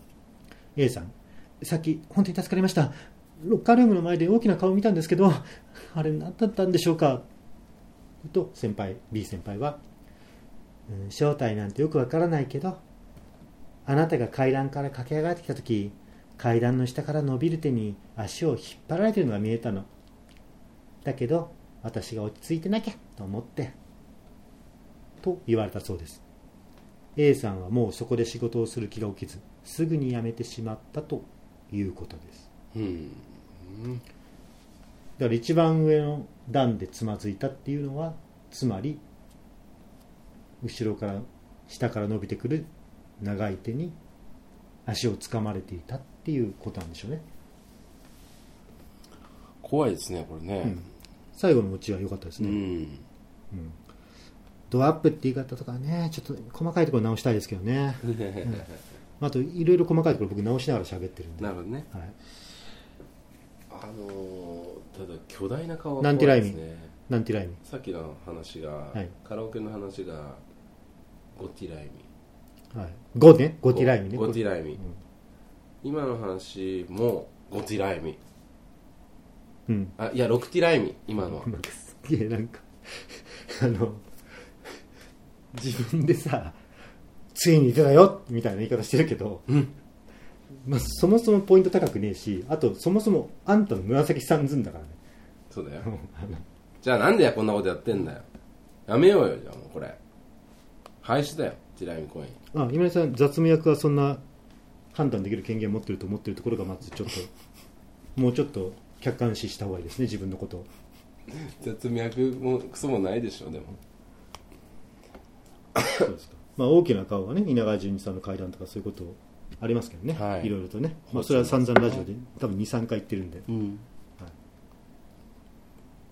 A さん、さっき本当に助かりました。ロッカールームの前で大きな顔を見たんですけど、あれ何だったんでしょうかとB 先輩は、正体なんてよくわからないけど、あなたが階段から駆け上がってきたとき、階段の下から伸びる手に足を引っ張られているのが見えたの。だけど私が落ち着いてなきゃと思ってと言われたそうです。 A さんはもうそこで仕事をする気が起きず、すぐに辞めてしまったということです。だから一番上の段でつまずいたっていうのは、つまり後ろから下から伸びてくる長い手に足をつかまれていたっていうことなんでしょうね。 怖いですねこれね、 最後のオチは良かったですね。ドアップって言い方とかね、ちょっと細かいところ直したいですけどねあといろいろ細かいところ僕直しながら喋ってるんで。 なるほどね、 はい、 ただ巨大な顔は怖いですね。なんてライミさっきの話が、はい、カラオケの話がゴティライミ、 はい、ゴティライミね。 ゴティライミ、今の話もゴティライミ、いやロクティライミ、今のげえなんか自分でさついに出たよみたいな言い方してるけど、まあ、そもそもポイント高くねえし、あとそもそもあんたの紫三寸だからね。 そうだよじゃあなんでこんなことやってんだよ。やめようよ。じゃあもうこれ廃止だよ、チラ見コイン。 あ、今井さん、雑務役はそんな判断できる権限を持ってると思ってるところがまずちょっともうちょっと客観視した方がいいですね、自分のことを。 雑務役もクソもないでしょ。でもそうですか。まあ、大きな顔がね、稲川淳二さんの会談とかそういうことありますけどね、 はい、 いろいろとね、まあ、それは散々ラジオで多分 2,3 回言ってるんで、はい、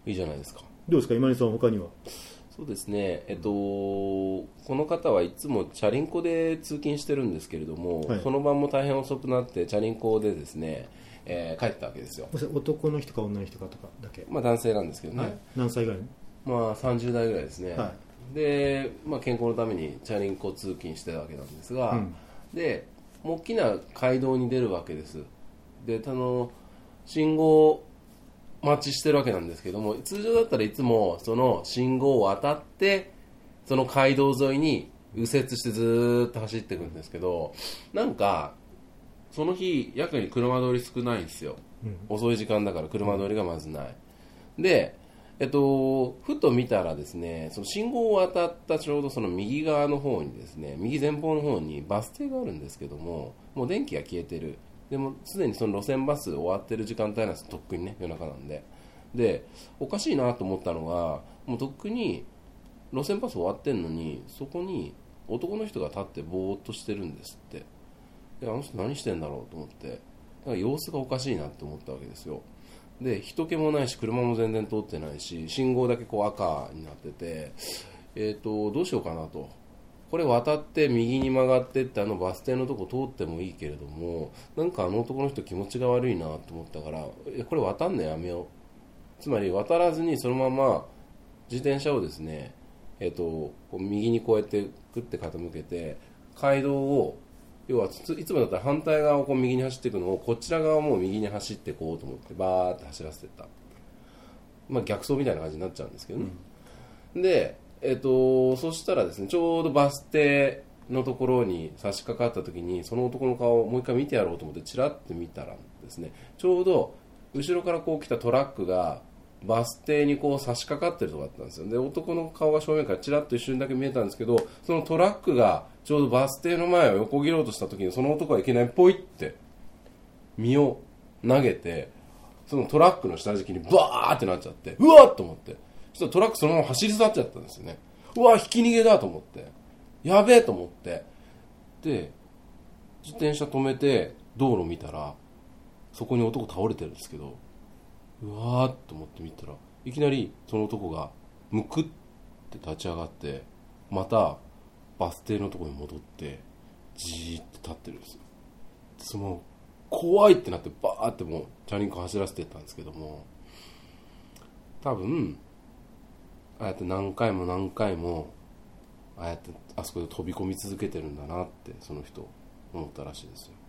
いいじゃないですか。 どうですか今井さん、他には。 そうですね、この方はいつもチャリンコで通勤してるんですけれども、はい、その晩も大変遅くなってチャリンコでですね、帰ったわけですよ。 男の人か女の人かとかだけ。 まあ男性なんですけどね、はい、 何歳ぐらい？ まあ30代ぐらいですね、 はい、 で、まあ、健康のためにチャリンコ通勤してたわけなんですが、で大きな街道に出るわけです。で信号待ちしてるわけなんですけども、通常だったらいつもその信号を渡ってその街道沿いに右折してずーっと走っていくんですけど、なんかその日やけに車通り少ないんですよ、遅い時間だから車通りがまずない。でふと見たらですね、その信号を渡ったちょうどその右側の方にですね、右前方の方にバス停があるんですけども、もう電気が消えてる。でもすでにその路線バス終わってる時間帯なんです。とっくにね、夜中なんで。でおかしいなと思ったのが、もうとっくに路線バス終わってんのに、そこに男の人が立ってぼーっとしてるんですって。であの人何してんだろうと思って、だから様子がおかしいなって思ったわけですよ。で人気もないし車も全然通ってないし、信号だけこう赤になってて、どうしようかなと。これ渡って右に曲がってってバス停のとこ通ってもいいけれども、なんかあの男の人気持ちが悪いなと思ったから、これ渡んのやめよう。つまり渡らずにそのまま自転車をですね、こう右にこうやってグッて傾けて街道を、要はいつもだったら反対側をこう右に走っていくのをこちら側も右に走っていこうと思ってバーって走らせてった。まあ逆走みたいな感じになっちゃうんですけどね、でそしたらですね、ちょうどバス停のところに差し掛かった時にその男の顔をもう一回見てやろうと思ってチラッと見たらですね、ちょうど後ろからこう来たトラックがバス停にこう差し掛かってるとこだったんですよ。で男の顔が正面からチラッと一瞬だけ見えたんですけど、そのトラックがちょうどバス停の前を横切ろうとした時に、その男がいきなりポイって身を投げて、そのトラックの下敷きにバーってなっちゃって、うわっと思って、そしたらトラックそのまま走り去っちゃったんですよね。うわ、ひき逃げだと思って、やべえと思って、で自転車止めて道路見たらそこに男倒れてるんですけど、うわーっと思って見たら、いきなりその男がむくって立ち上がってまたバス停のところに戻ってじーって立ってるんですよ。その怖いってなってバーってもうチャリンコ走らせていったんですけども、多分ああやって何回も何回もああやってあそこで飛び込み続けてるんだなってその人思ったらしいですよ。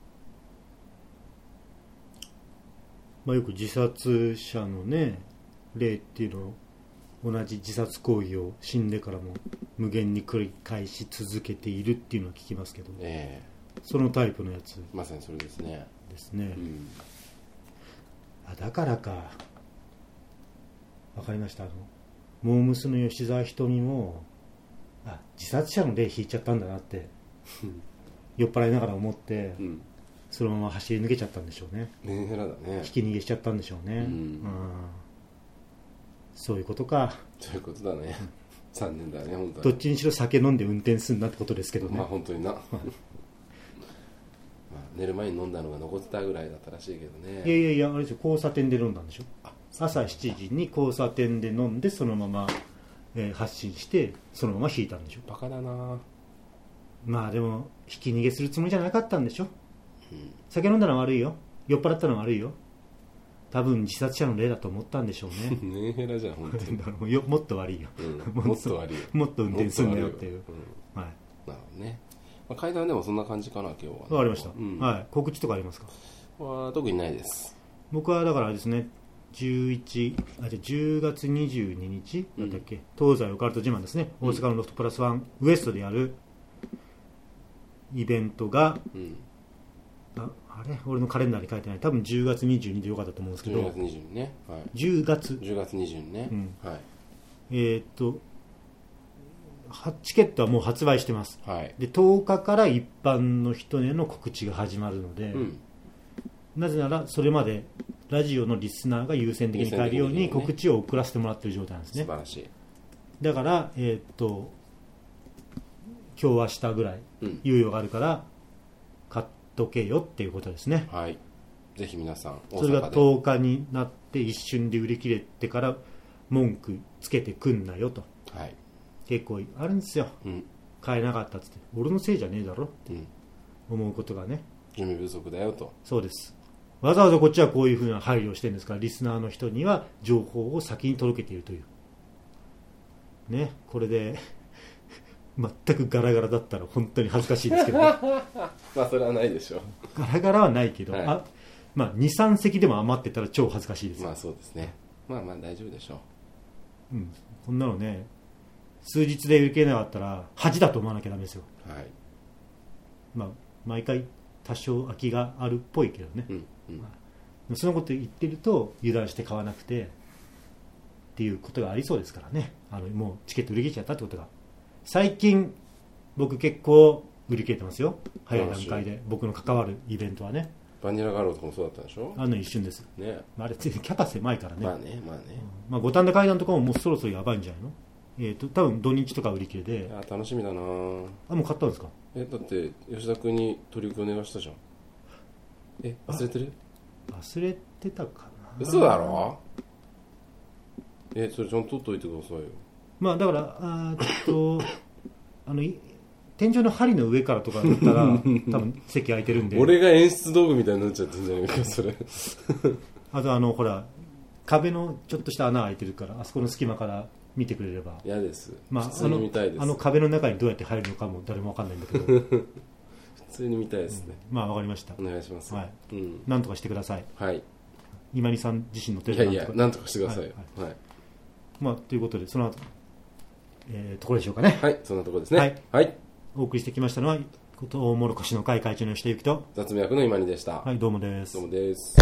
まあ、よく自殺者のね例っていうのを、同じ自殺行為を死んでからも無限に繰り返し続けているっていうのは聞きますけど、そのタイプのやつまさにそれですね。 ですね、あ、だからか、わかりました。モームスの吉沢ひとみも自殺者の例引いちゃったんだなって酔っ払いながら思って、そのまま走り抜けちゃったんでしょうね。 メンヘラだね。 引き逃げしちゃったんでしょうね、そういうことか。 そういうことだね。残念だね本当に。 どっちにしろ酒飲んで運転すんなってことですけどね。 まあ本当になまあ寝る前に飲んだのが残ってたぐらいだったらしいけどね。 いやあれですよ、交差点で飲んだんでしょ。朝7時に交差点で飲んでそのまま、発進してそのまま引いたんでしょ。 バカだな。 まあでも引き逃げするつもりじゃなかったんでしょ、酒飲んだのは悪いよ、酔っ払ったのは悪いよ、多分自殺者の例だと思ったんでしょうね。 メンヘラじゃん本当にもっと悪いよ、 もっと悪いよもっと運転すんだよっていう、はい、 なるほどね。まあ、階段でもそんな感じかな今日は。 わかりました、はい。告知とかありますか？ 特にないです。 僕はだからですね、 10月22日だったっけ、東西オカルト自慢ですね、大阪のロフトプラスワンウエストでやるイベントが、あれ俺のカレンダーに書いてない、多分10月22でよかったと思うんですけど、 10月22ね、はい、 10月 22ね、はい、 チケットはもう発売してます、 はい、 で10日から一般の人への告知が始まるので、なぜならそれまでラジオのリスナーが優先的に買えるように告知を送らせてもらっている状態なんですね。 素晴らしい。 だから今日明日ぐらい猶予があるから買っとけよっていうことですね。 はい、ぜひ皆さんそれが10日になって一瞬で売り切れてから文句つけてくんなよと、 はい、 結構あるんですよ、買えなかったっつって俺のせいじゃねえだろって思うことがね、 準備不足だよと。 そうです。わざわざこっちはこういうふうな配慮をしてるんですから、リスナーの人には情報を先に届けているというね。これで全くガラガラだったら本当に恥ずかしいですけど、ね、 まあそれはないでしょう。 ガラガラはないけど、はい、2、3席でも余ってたら超恥ずかしいです。 まあそうですね。まあ大丈夫でしょう。こんなのね、数日で受けなかったら恥だと思わなきゃダメですよ。はい。毎回多少空きがあるっぽいけどね、そのこと言ってると油断して買わなくてっていうことがありそうですからね。もうチケット売り切れちゃったってことが、最近僕結構売り切れてますよ、早い段階で。僕の関わるイベントはね。 バニラガローとかもそうだったでしょ。 一瞬です、 ね、 あれキャパ狭いからね。 五反田階段とかももうそろそろやばいんじゃないの。多分土日とか売り切れで。 楽しみだな。もう買ったんですか。 だって吉田君に取り置きお願いしたじゃん。忘れてる？ 忘れてたかな。 嘘だろ。それちゃんと取っといてくださいよ。 だから天井の針の上からとかだったら多分席空いてるんで。 俺が演出道具みたいになっちゃってんじゃないかそれ。 あとほら壁のちょっとした穴開いてるから、あそこの隙間から見てくれれば。 嫌です。普通に見たいです。 壁の中にどうやって入るのかも誰も分かんないんだけど普通に見たいですね。 分かりました。 お願いします。 はい。なんとかしてください。 はい。 今にさん自身の手でなんとかしてください。 はい。ということでその後ところでしょうかね。 はい、そんなところですね。はい。 お送りしてきましたのはトウモロコシの会会長の吉田幸と雑務役の今にでした。 はい、どうもです。 どうもです。